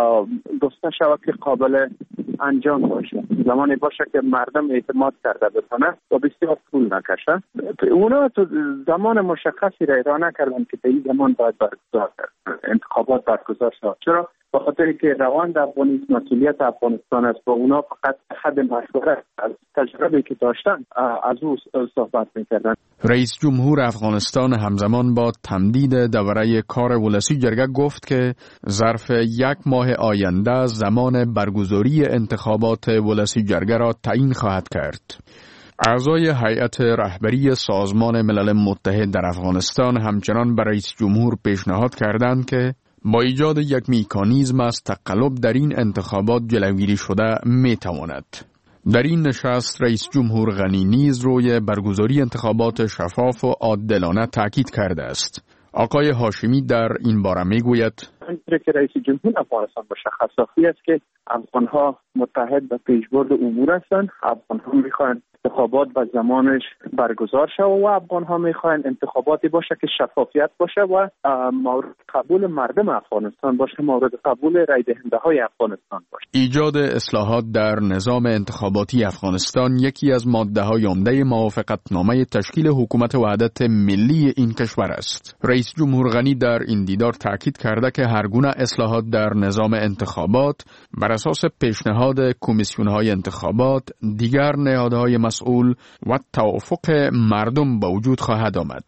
گفته شود که قابل انجام باشه، زمانی باشه که مردم اعتماد کرده بتونه و بسیار طول نکشه. اونا تو زمان مشخصی را اعلام نکردن که این زمان باید برگزار انتخابات برگزار شود. چرا؟ به خاطر که روند افغانستان مسئولیت افغانستان است و اونا فقط حد مشوره از تجربه که داشتن از او صحبت میکردن. رئیس جمهور افغانستان همزمان با تمدید دوره کار ولسی جرگه گفت که ظرف یک ماه آینده زمان برگزاری انتخابات ولسی جرگه را تعیین خواهد کرد. اعضای هیئت رهبری سازمان ملل متحد در افغانستان همچنان به رئیس جمهور پیشنهاد کردند که با ایجاد یک میکانیزم از تقلب در این انتخابات جلوگیری شده میتواند. در این نشست رئیس جمهور غنی نیز روی برگزاری انتخابات شفاف و عادلانه تاکید کرده است. آقای هاشمی در این باره میگوید: همینطور که رئیس جمهور افغانستان با شخصیتی است که افغانها متحد به پیشبرد امور هستند. افغانها میخواهند انتخابات به زمانش برگزار شود و افغانها میخواهند انتخاباتی باشه که شفافیت باشه و مورد قبول مردم افغانستان باشه، مورد قبول رای دهنده های افغانستان باشه. ایجاد اصلاحات در نظام انتخاباتی افغانستان یکی از ماده های عمده موافقتنامه تشکیل حکومت وحدت ملی این کشور است. رئیس جمهور غنی در این دیدار تاکید کرده که هر گونه اصلاحات در نظام انتخابات بر اساس پیشنهاد کمیسیون‌های انتخابات، دیگر نهادهای مسئول و توافق مردم به وجود خواهد آمد.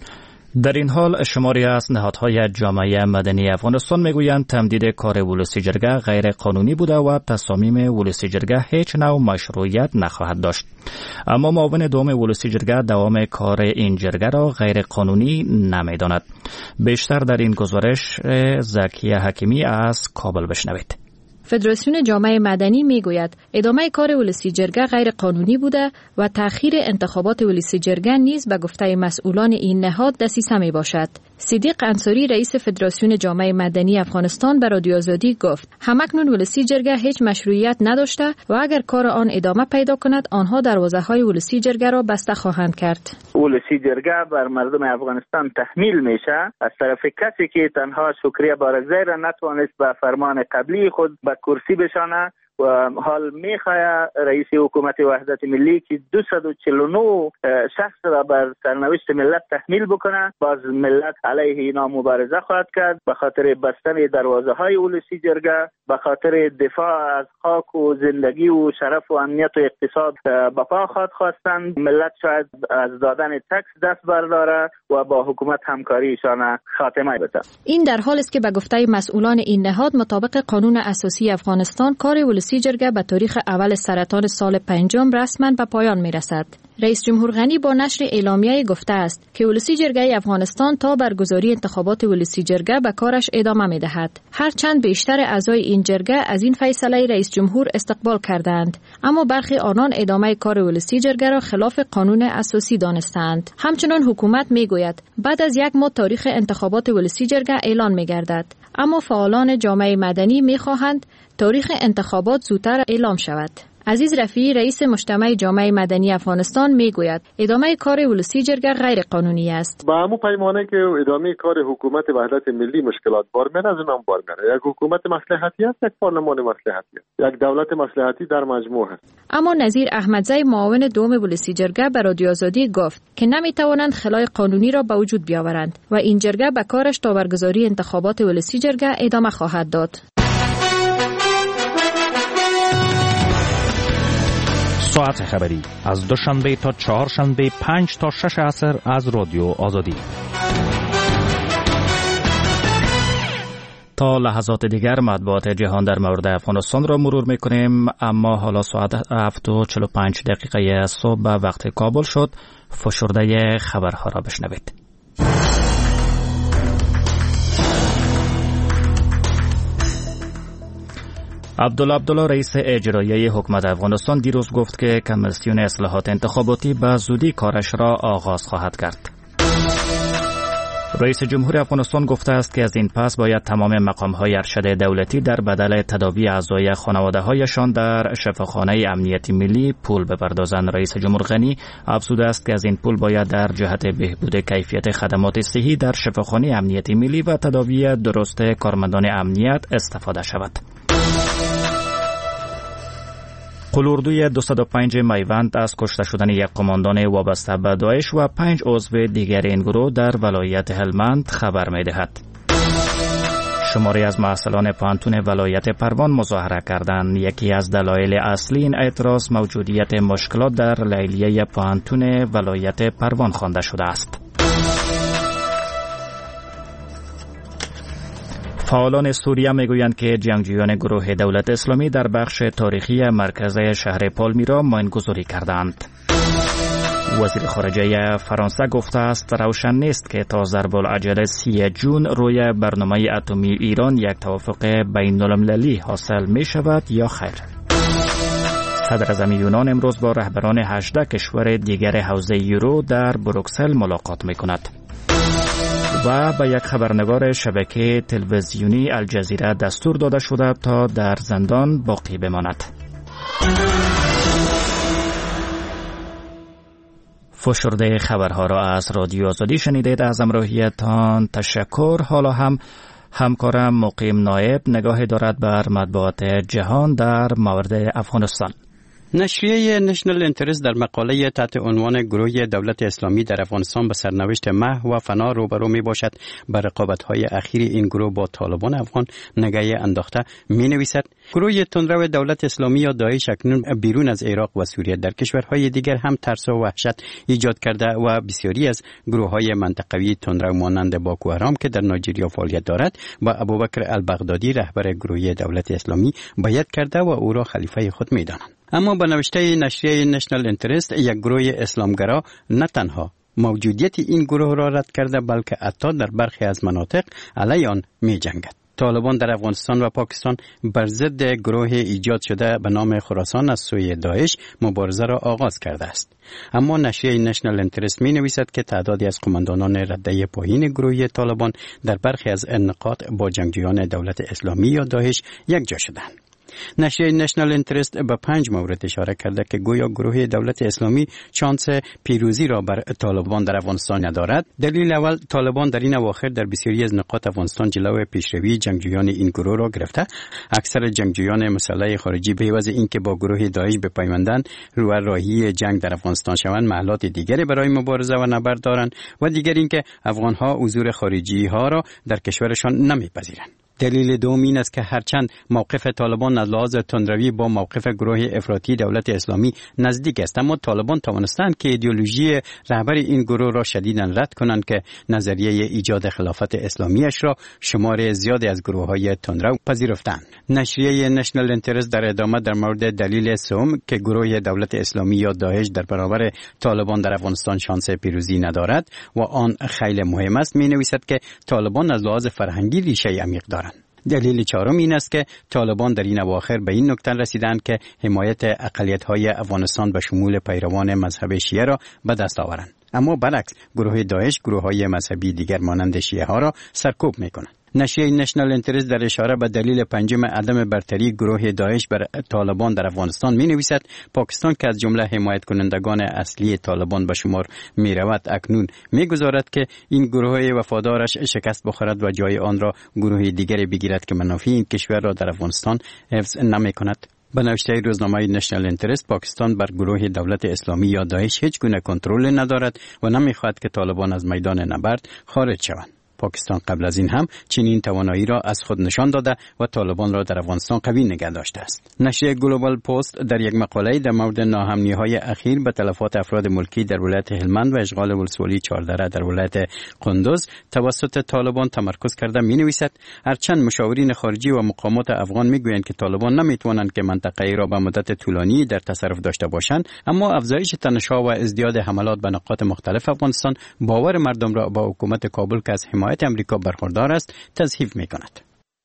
در این حال شماری از نهادهای جامعه مدنی افغانستان میگویند تمدید کار ولسی جرگه غیر قانونی بوده و تصامیم ولسی جرگه هیچ نوع مشروعیت نخواهد داشت. اما معاون دوم ولسی جرگه دوام کار این جرگه را غیر قانونی نمیداند. بیشتر در این گزارش زکیه حکیمی از کابل بشنوید. فدراسیون جامعه مدنی میگوید ادامه کار ولسی جرگه غیر قانونی بوده و تأخیر انتخابات ولسی جرگه نیز به گفته مسئولان این نهاد دسیسه می باشد. صدیق انصاری رئیس فدراسیون جامعه مدنی افغانستان به رادیو آزادی گفت همکنون ولسی جرگه هیچ مشروعیت نداشته و اگر کار آن ادامه پیدا کند آنها دروازه‌های ولسی جرگه را بسته خواهند کرد. ولسی جرگه بر مردم افغانستان تحمیل میشه از طرف کسی که تنها شکریه بارگزای را نتوانست به فرمان قبلی خود به کرسی بشانه و حال میخواه رئیس حکومت وحدت ملی که 249 شخص را بر سرنوشت ملت تحمیل بکنه، باز ملت علیه اینا مبارزه خواهد کرد. به خاطر بستن دروازه های ولسی جرگه، به خاطر دفاع از خاک و زندگی و شرف و امنیت و اقتصاد به پا خواستند. ملت شاید از دادن تکس دست برداره و با حکومت همکاریشان خاتمه بده. این در حال است که به گفته مسئولان این نهاد مطابق قانون اساسی افغانستان کار ولسی جرگه به تاریخ اول سرطان سال 5 رسما به پایان میرسد. رئیس جمهور غنی با نشر اعلامیه گفته است که ولسی جرگه افغانستان تا برگزاری انتخابات ولسی جرگه به کارش ادامه می‌دهد. هرچند بیشتر اعضای این جرگه از این فیصله رئیس جمهور استقبال کردند، اما برخی آنان ادامه کار ولسی جرگه را خلاف قانون اساسی دانستند. همچنان حکومت میگوید بعد از 1 ماه تاریخ انتخابات ولسی جرگه اعلان می‌گردد، اما فعالان جامعه مدنی می‌خواهند تاریخ انتخابات زودتر اعلام شود. عزیز رفیعی رئیس مجتمع جامعه مدنی افغانستان میگوید ادامه کار ولسی جرگه غیر قانونی است. با همون پیمانه که ادامه کار حکومت وحدت ملی مشکلات بار میاره، از اونم بار میاره. یک حکومت مصلحتی است، یک پارلمان مصلحتی است، یک دولت مصلحتی در مجموع است. اما نظیر احمدزی معاون دوم ولسی جرگه به رادیو آزادی گفت که نمیتوانند خلای قانونی را به وجود بیاورند و این جرگه به کارش تا برگزاری انتخابات ولسی جرگه ادامه خواهد داد. ساعت خبری از دوشنبه تا چهارشنبه 5 تا 6 عصر از رادیو آزادی. تا لحظات دیگر مطبوعات جهان در مورد افغانستان را مرور میکنیم، اما حالا ساعت 7:45 صبح به وقت کابل شد. فشرده خبرها را بشنوید. عبدالله رئیس اجرایی حکومت افغانستان دیروز گفت که کمیسیون اصلاحات انتخاباتی به زودی کارش را آغاز خواهد کرد. رئیس جمهور افغانستان گفته است که از این پس باید تمام مقام‌های ارشد دولتی در بدل تداوی اعضای خانواده‌هایشان در شفاخانه امنیتی ملی پول بپردازند. رئیس جمهور غنی افزوده است که از این پول باید در جهت بهبود کیفیت خدمات صحی در شفاخانه امنیتی ملی و تداوی درست کارمندان امنیت استفاده شود. قلوردوی 205 میوند از کشته شدن یک قماندان وابسته به داعش و 5 عضو دیگر این گروه در ولایت هلمند خبر می‌دهد. شماری از محصلان پوهنتون ولایت پروان مظاهره کردند. یکی از دلایل اصلی این اعتراض موجودیت مشکلات در لیلیه پوهنتون ولایت پروان خوانده شده است. فعالان سوریه میگویند که جنگجویان گروه دولت اسلامی در بخش تاریخی مرکز شهر پالمیرا ماینگذاری کردند. وزیر خارجه فرانسه گفته است روشن نیست که تا ضرب‌العجل 30 جون روی برنامه اتمی ایران یک توافق بین‌المللی حاصل می شود یا خیر. صدر اعظم یونان امروز با رهبران 18 کشور دیگر حوزه یورو در بروکسل ملاقات می کند. و به یک خبرنگار شبکه تلویزیونی الجزیره دستور داده شده تا در زندان باقی بماند. فشرده خبرها را از رادیو آزادی شنیدید. از همراهیتان تشکر. حالا هم همکارم مقیم نایب نگاهی دارد بر مطبوعات جهان در مورد افغانستان. نشریه نشنل انترست در مقاله تحت عنوان گروه دولت اسلامی در افغانستان به سرنوشت محو و فنا روبرو می باشد بر رقابت‌های اخیر این گروه با طالبان افغان نگاه انداخته می نویسد گروه تندرو دولت اسلامی یا داعش اکنون بیرون از عراق و سوریه در کشورهای دیگر هم ترس و وحشت ایجاد کرده و بسیاری از گروه‌های منطقوی تندرو مانند باکو حرام که در نایجریا فعالیت دارد و ابوبکر البغدادی رهبر گروه دولت اسلامی بیعت کرده و او را خلیفه خود می دانند. اما به نوشته نشریه نشنل انترست یک گروه اسلامگرا نه تنها موجودیت این گروه را رد کرده بلکه حتی در برخی از مناطق علیه آن می جنگد. طالبان در افغانستان و پاکستان بر ضد گروه ایجاد شده به نام خراسان از سوی داعش مبارزه را آغاز کرده است. اما نشریه نشنل انترست می نویسد که تعدادی از قماندانان رده پایین گروه طالبان در برخی از نقاط با جنگجویان دولت اسلامی یا داعش یک جا شدند. نشریه نشنال اینترست به 5 مورد اشاره کرده که گویا گروه دولت اسلامی شانس پیروزی را بر طالبان در افغانستان ندارد. دلیل اول، طالبان در این اواخر در بسیاری از نقاط افغانستان جلوی پیشروی جنگجویان این گروه را گرفته. اکثر جنگجویان مسلح خارجی به عوض اینکه با گروه داعش بپیوندند و راهی جنگ در افغانستان شوند، محلات دیگری برای مبارزه و نبرد دارند و دیگر اینکه افغانها حضور خارجی ها را در کشورشان نمیپذیرند. دلیل دوم این است که هرچند موقف طالبان از لحاظ تندروی با موقف گروه افراطی دولت اسلامی نزدیک است، اما طالبان توانستند که ایدئولوژی رهبر این گروه را شدیداً رد کنند که نظریه ایجاد خلافت اسلامیش را شمار زیادی از گروه‌های تندرو پذیرفتند. نشریه نشنال اینترست در ادامه در مورد دلیل سوم که گروه دولت اسلامی یا داعش در برابر طالبان در افغانستان شانس پیروزی ندارد و آن خیلی مهم است، می‌نویسد که طالبان از لحاظ فرهنگی ریشه عمیق دارند. دلیل چهارم این است که طالبان در این اواخر به این نکته رسیدند که حمایت اقلیت‌های افغانستان به شمول پیروان مذهب شیعه را به دست آورند، اما برعکس گروه داعش گروه‌های مذهبی دیگر مانند شیعه ها را سرکوب می‌کنند. نشریه نشنال اینترست در اشاره به دلیل پنجم عدم برتری گروه داعش بر طالبان در افغانستان می‌نویسد پاکستان که از جمله حمایت کنندگان اصلی طالبان به شمار می‌رود، اکنون می‌گذارد که این گروه وفادارش شکست بخورد و جای آن را گروه دیگری بگیرد که منافع این کشور را در افغانستان حفظ نمی‌کند. به نوشته روزنامه نشنال اینترست، پاکستان بر گروه دولت اسلامی یا داعش هیچ گونه کنترل ندارد و نمی‌خواهد که طالبان از میدان نبرد خارج شوند. پاکستان قبل از این هم چنین توانایی را از خود نشان داده و طالبان را در افغانستان قوی نگه داشته است. نشریه گلوبال پست در یک مقاله در مورد ناامنی‌های اخیر به تلفات افراد ملکی در ولایت هلمند و اشغال ولسوالی چهاردره در ولایت قندوز توسط طالبان تمرکز کرده می‌نویسد هرچند مشاورین خارجی و مقامات افغان می‌گویند که طالبان نمی‌توانند که منطقه را به مدت طولانی در تصرف داشته باشند، اما افزایش تنش‌ها و ازدیاد حملات به نقاط مختلف افغانستان باور مردم را با حکومت کابل که از حمایت امریکا برخوردار است تضعیف می‌کند.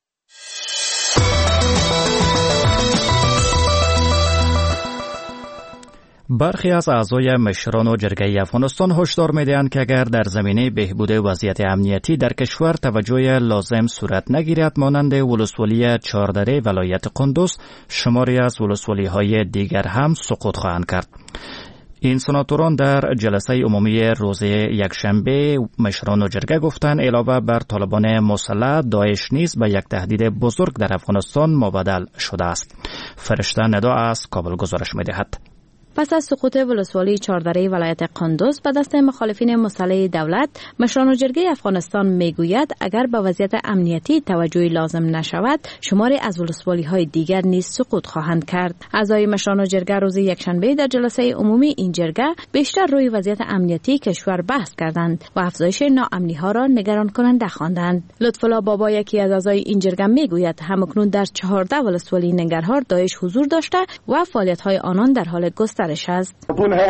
برخی از اعضای مشران و جرگه افغانستان هشدار می‌دهند که اگر در زمینه بهبود وضعیت امنیتی در کشور توجه لازم صورت نگیرد، مانند ولسوالی چهاردره ولایت قندوز، شماری از ولسوالی‌های دیگر هم سقوط خواهند کرد. این سناتوران در جلسه عمومی روز یکشنبه مشران و جرگه گفتند علاوه بر طالبان مسلح، داعش نیز به یک تهدید بزرگ در افغانستان مبدل شده است. فرشته ندا از کابل گزارش می‌دهد. پس از سقوط ولسوالی چهاردره ولایت قندوز به دست مخالفین مسلح دولت، مشران و جرگه افغانستان میگوید اگر به وضعیت امنیتی توجهی لازم نشود، شماری از ولسوالی‌های دیگر نیز سقوط خواهند کرد. اعضای مشران و جرگه روز یکشنبه در جلسه عمومی این جرگه بیشتر روی وضعیت امنیتی کشور بحث کردند و افزایش ناامنی‌ها را نگران کننده خواندند. لطف‌الله بابا، یکی از اعضای این جرگه میگوید همکنون در 14 ولسوالی ننگرهار داعش حضور داشته و فعالیت‌های آنان در حال گسترش است.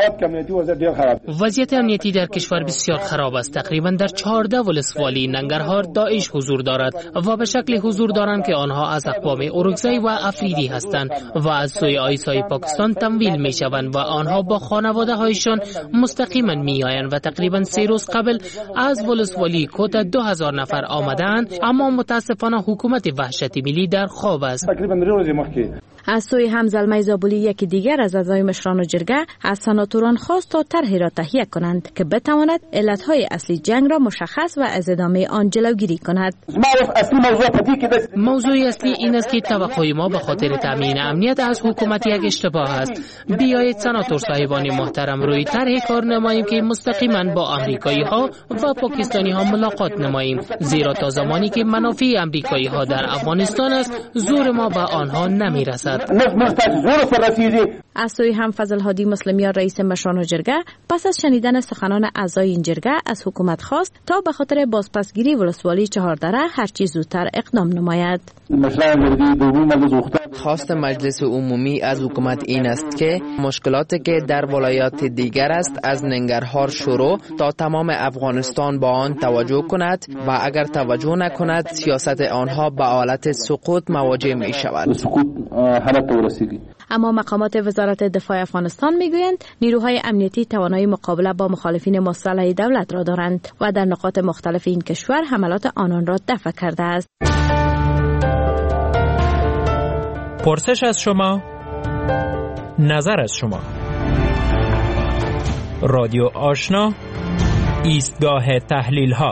وضعیت امنیتی در کشور بسیار خراب است. تقریبا در 14 ولسوالی ننگرهار داعش حضور دارد و به شکل حضور دارند که آنها از اقوام اورکزی و افریدی هستند و از سوی آیسای پاکستان تمویل می شوند و آنها با خانواده هایشان مستقیما می آیند و تقریبا 3 روز قبل از ولسوالی کوت 2000 نفر آمدند، اما متاسفانه حکومت وحشت ملی در خواب است. از سوی همزلمه زابلی، یکی دیگر از اعضای مشران و جرگه از سناتوران خواست تا طرحی را تهیه کنند که بتواند علتهای اصلی جنگ را مشخص و از ادامه آن جلوگیری کند. موضوع اصلی این است که توقع ما به خاطر تامین امنیت از حکومت یک اشتباه است. بیایید سناتور صاحبان محترم روی طرح کار نماییم که مستقیما با آمریکایی ها و پاکستانی ها ملاقات نماییم، زیرا تا زمانی که منافع آمریکایی ها در افغانستان است، زور ما به آنها نمی رسد. از سوی هم فضل هادی مسلمیان رئیس مشران و جرگه پس از شنیدن سخنان اعضای این جرگه از حکومت خواست تا به خاطر بازپسگیری ولسوالی چهاردره هرچی زودتر اقدام نماید. خواست مجلس عمومی از حکومت این است که مشکلاتی که در ولایات دیگر است از ننگرهار شروع تا تمام افغانستان با آن توجه کند و اگر توجه نکند سیاست آنها به حالت سقوط مواجه می شود. اما مقامات وزارت دفاع افغانستان میگویند نیروهای امنیتی توانایی مقابله با مخالفین مسلح دولت را دارند و در نقاط مختلف این کشور حملات آنان را دفع کرده است. پرسش از شما، نظر از شما. رادیو آشنا، ایستگاه تحلیل ها.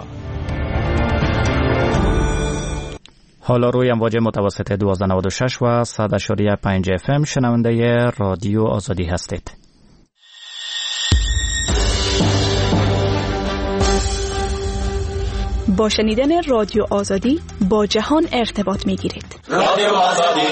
حالا روی امواج متوسط 1296 و 100.5 FM شنونده رادیو آزادی هستید. با شنیدن رادیو آزادی با جهان ارتباط می‌گیرید. رادیو آزادی.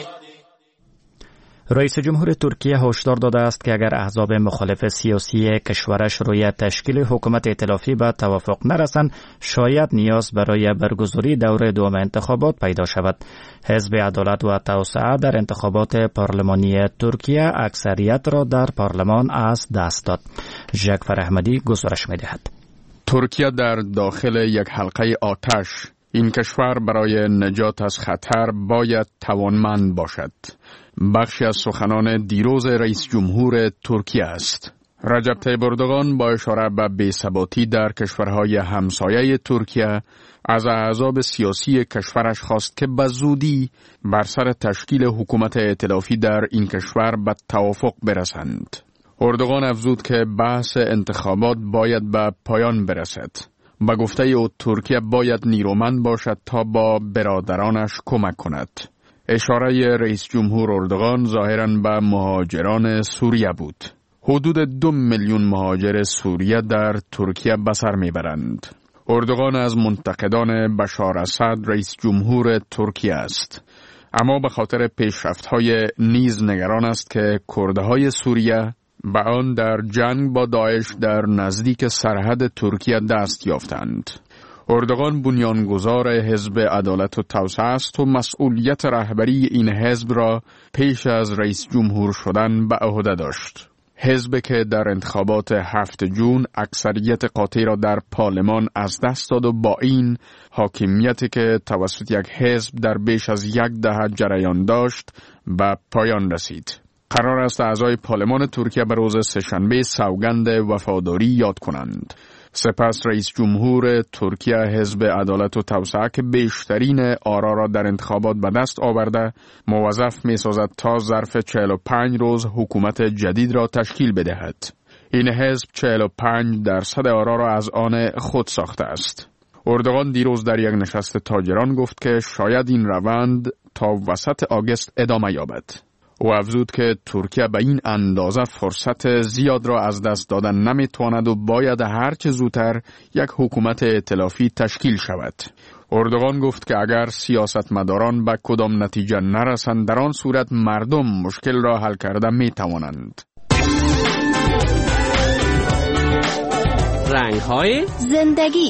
رئیس جمهور ترکیه هشدار داده است که اگر احزاب مخالف سیاسی کشورش روی تشکیل حکومت ائتلافی به توافق نرسند، شاید نیاز برای برگزاری دور دوم انتخابات پیدا شود. حزب عدالت و توسعه در انتخابات پارلمانی ترکیه اکثریت را در پارلمان از دست داد. ژاکفر احمدی گزارش می‌دهد. ترکیه در داخل یک حلقه آتش. این کشور برای نجات از خطر باید توانمند باشد. بخشی از سخنان دیروز رئیس جمهور ترکیه است. رجب طیب اردوغان با اشاره به بی‌ثباتی در کشورهای همسایه ترکیه از احزاب سیاسی کشورش خواست که به زودی بر سر تشکیل حکومت ائتلافی در این کشور به توافق برسند. اردوغان افزود که بحث انتخابات باید به پایان برسد. به گفته او ترکیه باید نیرومند باشد تا با برادرانش کمک کند. اشاره رئیس جمهور اردوغان ظاهراً به مهاجران سوریه بود. حدود 2 میلیون مهاجر سوریه در ترکیه به سر میبرند. اردوغان از منتقدان بشار اسد رئیس جمهور ترکیه است. اما به خاطر پیشرفت‌های نیز نگران است که کردهای سوریه به آن در جنگ با داعش در نزدیک سرحد ترکیه دست یافتند. اردوغان بنیانگذار حزب عدالت و توسعه است و مسئولیت رهبری این حزب را پیش از رئیس جمهور شدن به عهده داشت. حزب که در انتخابات 7 جون اکثریت قاطع را در پارلمان از دست داد و با این حاکمیتی که توسط یک حزب در بیش از 1 دهه جریان داشت به پایان رسید. قرار است اعضای پارلمان ترکیه به روز سه‌شنبه سوگند وفاداری یاد کنند. سپس رئیس جمهور ترکیه حزب عدالت و توسعه که بیشترین آرا را در انتخابات به دست آورده موظف می سازد تا ظرف 45 روز حکومت جدید را تشکیل بدهد. این حزب 45% آرا را از آن خود ساخته است. اردوغان دیروز در یک نشست تاجران گفت که شاید این روند تا وسط آگوست ادامه یابد. او افزود که ترکیه به این اندازه فرصت زیاد را از دست دادن نمیتواند و باید هرچه زودتر یک حکومت ائتلافی تشکیل شود. اردوغان گفت که اگر سیاستمداران به کدام نتیجه نرسند در آن صورت مردم مشکل را حل کرده میتوانند. رنگ‌های زندگی.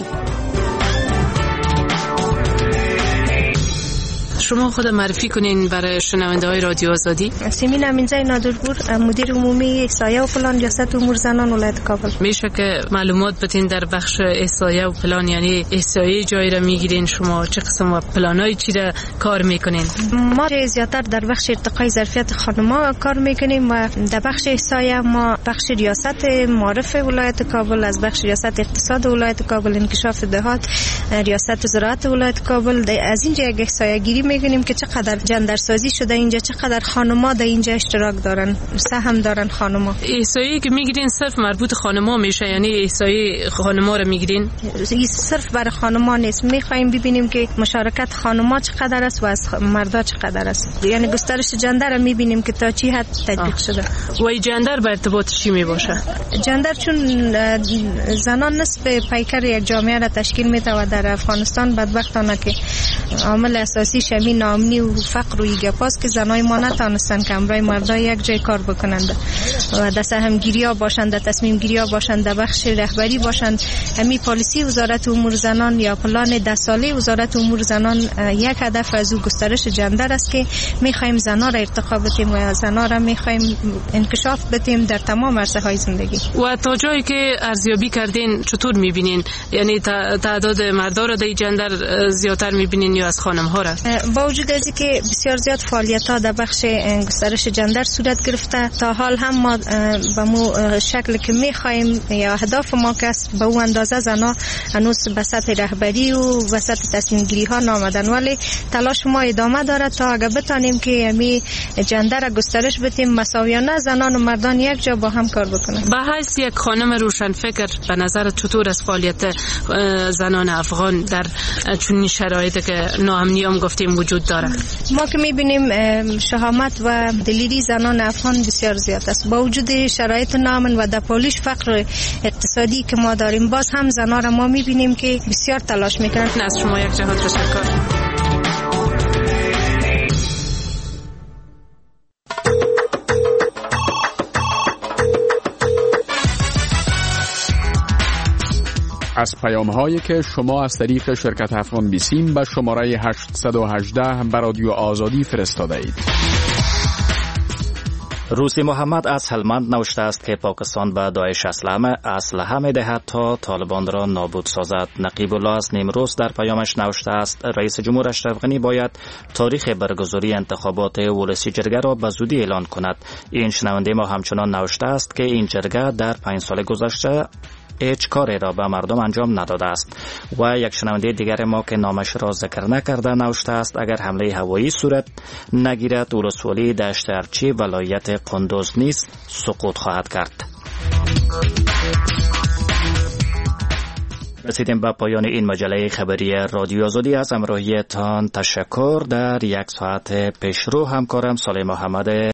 شما خود معرفی کنین برای شنونده های رادیو آزادی. سیمین امینزای نادرپور، مدیر عمومی احصایه و پلان ریاست امور زنان ولایت کابل. میشه که معلومات بدین در بخش احصایه و پلان، یعنی احصایه جایی را میگیرین شما، چه قسم و پلانای چی را کار میکنین؟ ما زیاتر در بخش ارتقای ظرفیت خانم‌ها کار میکنیم و در بخش احصایه ما بخش ریاست معارف ولایت کابل، از بخش ریاست اقتصاد ولایت کابل، انکشاف دهات، ریاست زراعت ولایت کابل، از اینجا یک احصایه گیری میگنیم که چقدر جندرسازی شده اینجا، چقدر خانم‌ها در اینجا اشتراک دارن، سهم دارن خانم‌ها. احصایه‌ای که میگیرین صرف مربوط خانم‌ها میشه، یعنی احصایه خانم‌ها رو میگیرین؟ صرف برای خانم‌ها نیست، می‌خوایم ببینیم که مشارکت خانم‌ها چقدر است و از مردا چقدر است، یعنی گسترش جندر رو می‌بینیم که تا چی حد تطبیق شده. و این جندر به ارتباط چی میباشه؟ جندر چون زنان نصف پیکر یک جامعه را تشکیل میده و در افغانستان بدبختانه که عامل اساسی شمی ناامنی و فقر و ایگپاس که زنای ما نتانستن که همراه مردا یک جای کار بکنند و در سهمگیری ها باشند، در تصمیم گیری ها باشند، در بخش رهبری باشند. همین پالیسی وزارت امور زنان یا پلان 10 ساله وزارت امور زنان یک هدف از او گسترش جندر است که میخوایم زنا را ارتقا بدیم و زنا را میخوایم انکشاف بدیم در تمام عرصه های زندگی. و تا جایی که ارزیابی کردین چطور میبینین؟ یعنی تعداد مردا را در جندر زیادتر میبینین یا از خانم ها را؟ با وجود از اینکه بسیار زیاد فعالیت ها در بخش گسترش جندر صورت گرفته، تا حال هم ما به مو شکل که میخوایم یا اهداف ما که به اون اندازه زنا هنوز به سطح رهبری و به سطح تصمیم گیری ها نامدن، ولی تلاش ما ادامه داره تا اگه بتانیم که می جندر را گسترش بدیم، مساویانه زنان و مردان یک جا با هم کار بکنن. به حیث یک خانم روشنفکر به نظر چطور از فعالیت زنان افغان در چنین شرایطی که ناامنی هم گفتیم وجود داره؟ ما که میبینیم شهامت و دلیری زنان افغان بسیار زیاد است. با وجود شرایط ناامن و در پولیش فقر اقتصادی که ما داریم، باز هم زنان را ما میبینیم که بسیار تلاش میکنن. از شما یک جهت تشکر. از پیام هایی که شما از طریق شرکت افغان بیسیم به شماره 818 به رادیو آزادی فرستاده اید. روسی محمد از هلمند نوشته است که پاکستان به داعش اسلحه می‌دهد تا طالبان را نابود سازد. نقیب الله از نیمروز در پیامش نوشته است رئیس جمهور اشرف غنی باید تاریخ برگزاری انتخابات ولسی جرگه را به زودی اعلان کند. این شنونده ما همچنان نوشته است که این جرگه در 5 سال گذشته هیچ کاری را به مردم انجام نداده است. و یک شنونده دیگر ما که نامش را ذکر نکرده نوشته است اگر حمله هوایی صورت نگیرد ولسوالی دشت ارچی ولایت قندوز نیز سقوط خواهد کرد. رسیدیم به پایان این مجله خبری رادیو آزادی. از همراهیتان تشکر. در یک ساعت پیشرو همکارم صالح محمد